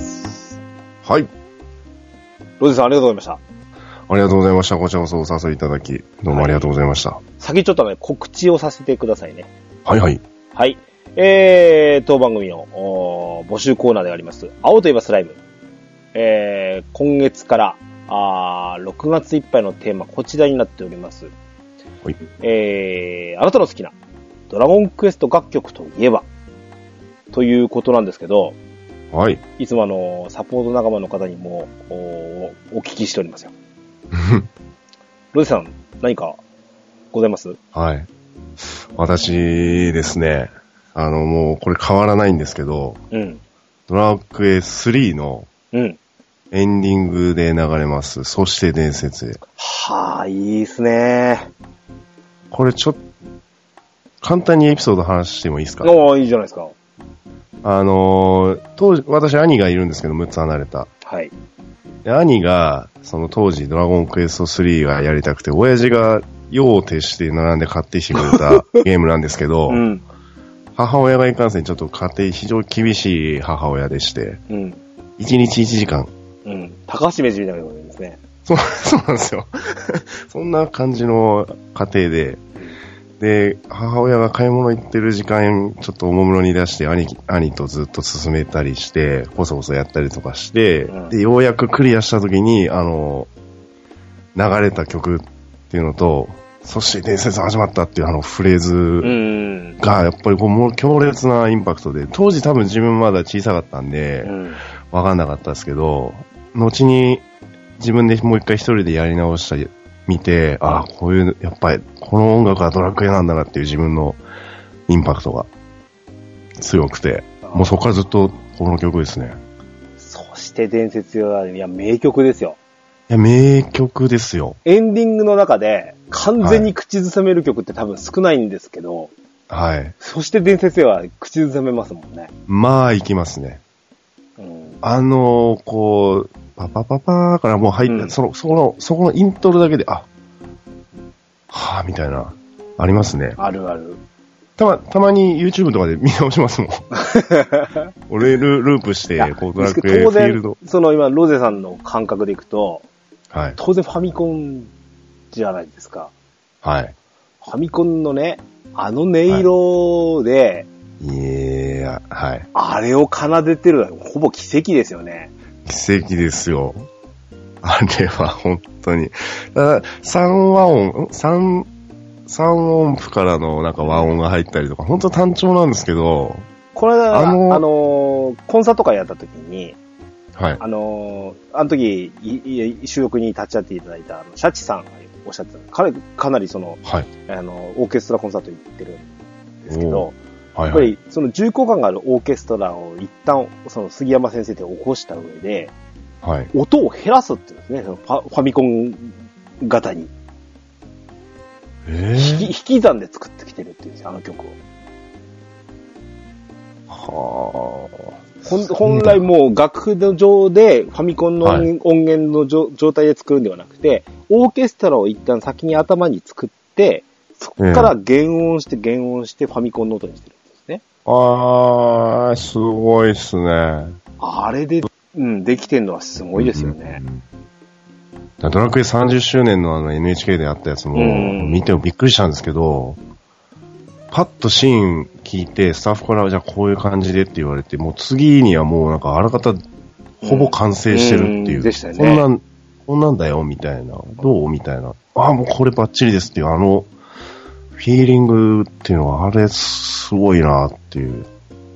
はい。 ロゼさんありがとうございました。 ありがとうございました。こちらこそお誘いいただき、どうもありがとうございました。はい、 先ちょっとね、告知をさせてくださいね。 はいはい。 はい。えー、当番組の募集コーナーであります、青といえばスライム。えー、今月からあろくがついっぱいのテーマ、こちらになっております。 はい。 えー、あなたの好きなドラゴンクエスト楽曲といえばということなんですけど、 はい。 いつもあの、サポート仲間の方にも お, お聞きしておりますよ。ロゼさん、何かございます？ はい。私ですね、あの、もうこれ変わらないんですけど、 うん、 ドラクエスリーのエンディングで流れます、そして伝説へ。 はぁ、いいですね。 これちょっと、簡単にエピソード話してもいいですか？ おー、いいじゃないですか。 あのー、当時、私兄がいるんですけど、むっつ離れた。 はい。 で兄が、その当時ドラゴンクエストスリーがやりたくて、親父が用を徹して並んで買ってきてくれたゲームなんですけど、うん、母親がいかんせんちょっと家庭非常に厳しい母親でして、うん、いちにちいちじかん。 うん。高橋名人みたいなことですね。 そう、そうなんですよ。そんな感じの家庭で、で、母親が買い物行ってる時間、ちょっとおもむろに出して、兄、兄とずっと進めたりして、こそこそやったりとかして、うん、で、ようやくクリアした時に、あの、流れた曲っていうのと、そして伝説始まったっていうあのフレーズが、やっぱりこう、もう強烈なインパクトで、当時多分自分まだ小さかったんで、わかんなかったですけど、後に自分でもう一回一人でやり直したり、見て、ああ、こういう、やっぱり、この音楽はドラクエなんだなっていう自分のインパクトが強くて、もうそこからずっとこの曲ですね。 そして伝説は、いや、名曲ですよ。 いや、名曲ですよ。 エンディングの中で完全に口ずさめる曲って多分少ないんですけど、 はい。 そして伝説は口ずさめますもんね。 まあ、いきますね。 うん、 あの、こう、パパパパーからもう入って、うん、その、そこの、そこのイントロだけで、あ、 はぁ、みたいな。ありますね。 あるある。 たま、たまに YouTube とかで見直しますもん。俺ル、ループして、こう、ドラクエフィールド。 その今、ロゼさんの感覚でいくと、 はい。 当然ファミコンじゃないですか。 はい。 ファミコンのね、あの音色で、 はい、いや、はい。 あれを奏でてるのはほぼ奇跡ですよね。 奇跡ですよ。あれは本当に。だから三和音、三、三音符からのなんか和音が入ったりとか、本当単調なんですけど、 これは、 あの、 あのコンサート会やった時に、 はい。 あの、あの時、いい収録に立ち会っていただいた、あのシャチさんがおっしゃってた、彼、かなりその、 はい。 あの、オーケストラコンサート行ってるんですけど、 はいはい、 やっぱりその重厚感があるオーケストラを一旦、その杉山先生で起こした上で、 はい。 音を減らすっていうんですね、そのファ、ファミコン型に。 えー、引き、引き算で作ってきてるっていうんですよ、あの曲を。 はあ。本来もう楽譜上でファミコンの音,、はい、音源の状態で作るんではなくて、オーケストラを一旦先に頭に作って、そこから減音して減音してファミコンの音にしてるんですね。 あー、すごいっすね。 あれで、うん、できてんのはすごいですよね。 うんうん、ドラクエさんじゅっしゅうねんのあの エヌエイチケー であったやつも見てもびっくりしたんですけど、パッとシーン聞いてスタッフからじゃあこういう感じでって言われて、もう次にはもうなんかあらかたほぼ完成してるっていう。うんうん、 でしたよね。 こんなん、こんなんだよみたいな。どうみたいな。ああ、もうこれバッチリですっていうあのフィーリングっていうのはあれすごいなっていう。うん、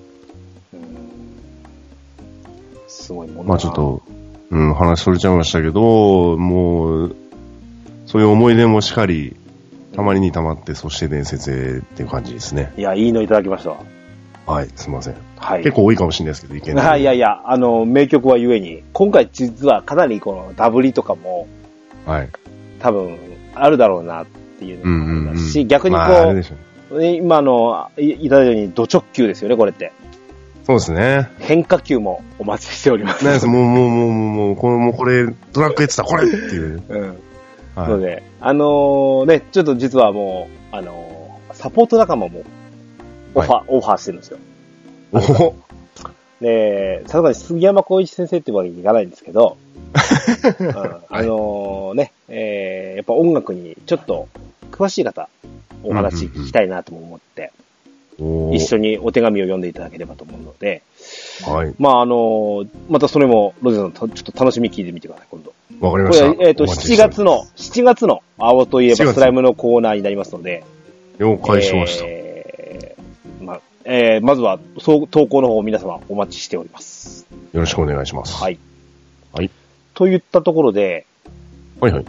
すごいもんな。 まあちょっと、うん、話それちゃいましたけど、もう、そういう思い出もしかり、たまりにたまって、そして伝説へっていう感じですね。 いや、いいのいただきましたわ。 はい、すいません。 はい。 結構多いかもしれないですけど、いけない。 いやいや、あの、名曲はゆえに、今回実はかなりこのダブリとかも、 はい。 多分、あるだろうなっていうのもありますし、 うんうんうん、 逆にこう、まあ、今の、いただいたように、ド直球ですよね、これって。 そうですね。 変化球もお待ちしております。 ないです、もう、もう、もう、もう、これ、もうこれ、ドラッグやってた、これっていう。 うん。はい、ので、あのー、ね、ちょっと実はもう、あのー、サポート仲間も、オファー、はい、オファーしてるんですよ。 おほで、さすがに杉山浩一先生ってわけにいかないんですけど、うん、あのー、ね、えー、やっぱ音楽にちょっと詳しい方、お話聞きたいなとも思って、うんうん、一緒にお手紙を読んでいただければと思うので、 はい。 まあ、あのー、またそれも、ロゼさん、ちょっと楽しみ聞いてみてください、今度。 わかりました。 これ、えっ、ー、と、しちがつの、しちがつの青といえばスライムのコーナーになりますので。 了解しました。 えー、まあ、えー、まずは、そう投稿の方を皆様お待ちしております。 よろしくお願いします。 はい。 はい。 といったところで、 はいはい。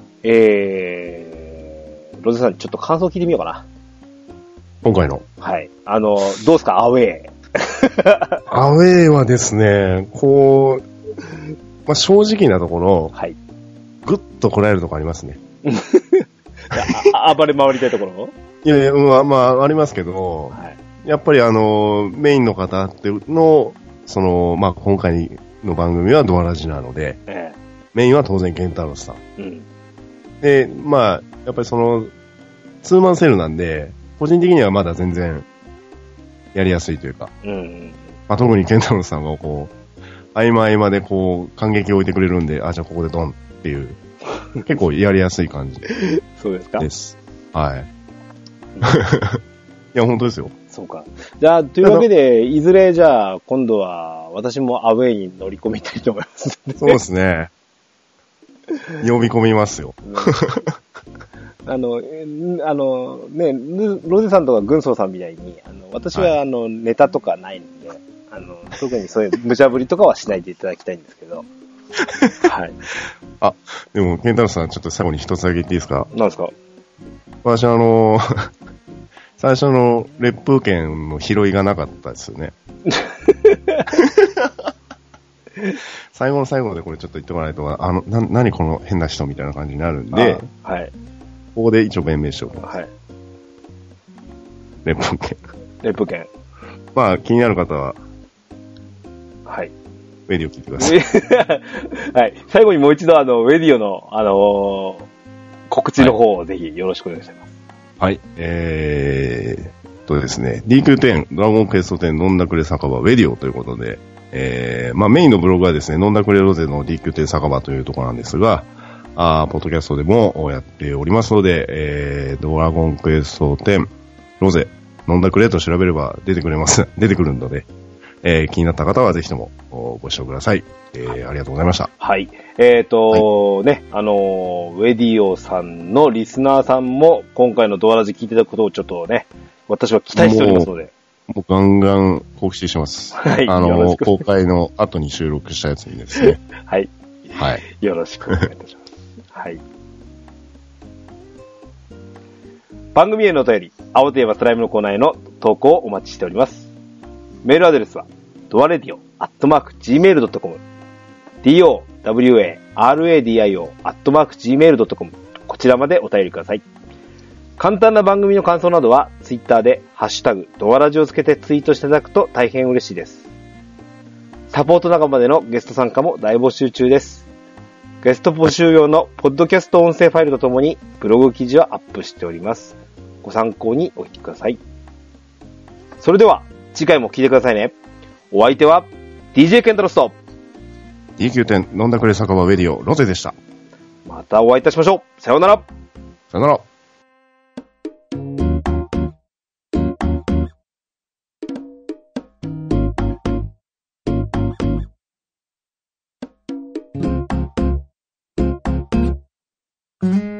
えー、ロゼさんにちょっと感想聞いてみようかな。 今回の。 はい。あの、どうですか、アウェー。 アウェーはですね、こう、まあ、正直なところ、 はい。 ぐっとこらえるとこありますね。 暴れ回りたいところいやいや、まあ、まあ、ありますけど、はい、やっぱりあの、メインの方っての、その、まあ、今回の番組はドアラジなので、ええ、メインは当然ケンタロスさん。うん、で、まあ、やっぱりその、ツーマンセールなんで、個人的にはまだ全然、やりやすいというか、うん、まあ、特にケンタロスさんがこう、合間合間でこう、感激を置いてくれるんで、あ、じゃあここでドンっていう、結構やりやすい感じ。 そうですか？ です。はい。いや、本当ですよ。 そうか。じゃあ、というわけで、いずれじゃあ、今度は、私もアウェイに乗り込みたいと思います、 ね。そうですね。呼び込みますよ。 あの、あの、ね、ロゼさんとか軍曹さんみたいに、あの、私は、あの、はい、ネタとかないんで、あの、特にそういう無茶ぶりとかはしないでいただきたいんですけど。はい。 あ、でも、ケンタロスさん、ちょっと最後に一つだけ言っていいですか？ 何ですか？ 私、あの、最初の烈風剣の拾いがなかったですよね。最後の最後でこれちょっと言ってもらえないと、あの、な、何この変な人みたいな感じになるんで、 はい。 ここで一応弁明しておきます。 はい。 烈風剣。 烈風剣。 まあ、気になる方は、 はい。 ウェディオ聞いてください。 はい。最後にもう一度、あの、ウェディオの、あのー、告知の方をぜひよろしくお願いします。 はい、えーとですね、ディーキューテン、ドラゴンクエストテン、飲んだくれ酒場、ウェディオということで、えー、まあメインのブログはですね、飲んだくれロゼの ディーキューテン 酒場というところなんですが、あポッドキャストでもやっておりますので、えー、ドラゴンクエストテン、ロゼ、飲んだくれと調べれば出てくれます、出てくるので、えー、気になった方はぜひともご視聴ください。えー、ありがとうございました。 はい。えっ、ー、と、はい、ね、あのー、ウェディオさんのリスナーさんも今回のドアラジ聞いてたことをちょっとね、私は期待しておりますので。 もうガンガン告知してます。はい。あのー、公開の後に収録したやつにですね。 はい。 はい。 よろしくお願いいたします。はい。番組へのお便り、青テーマスライムのコーナーへの投稿をお待ちしております。メールアドレスは、ドアレディオアットマークジーメールドットコム、ドワラディオアットマークジーメールドットコム、こちらまでお便りください。簡単な番組の感想などは、ツイッターで、ハッシュタグ、ドアラジをつけてツイートしていただくと大変嬉しいです。サポート仲間でのゲスト参加も大募集中です。ゲスト募集用のポッドキャスト音声ファイルとともにブログ記事をアップしております。ご参考にお聞きください。それでは次回も聞いてくださいね。お相手は ディージェー ケンタロスとディーキューテン 飲んだくれ酒場ウェディオロゼでした。 またお会いいたしましょう。さようなら。 さようなら。 うん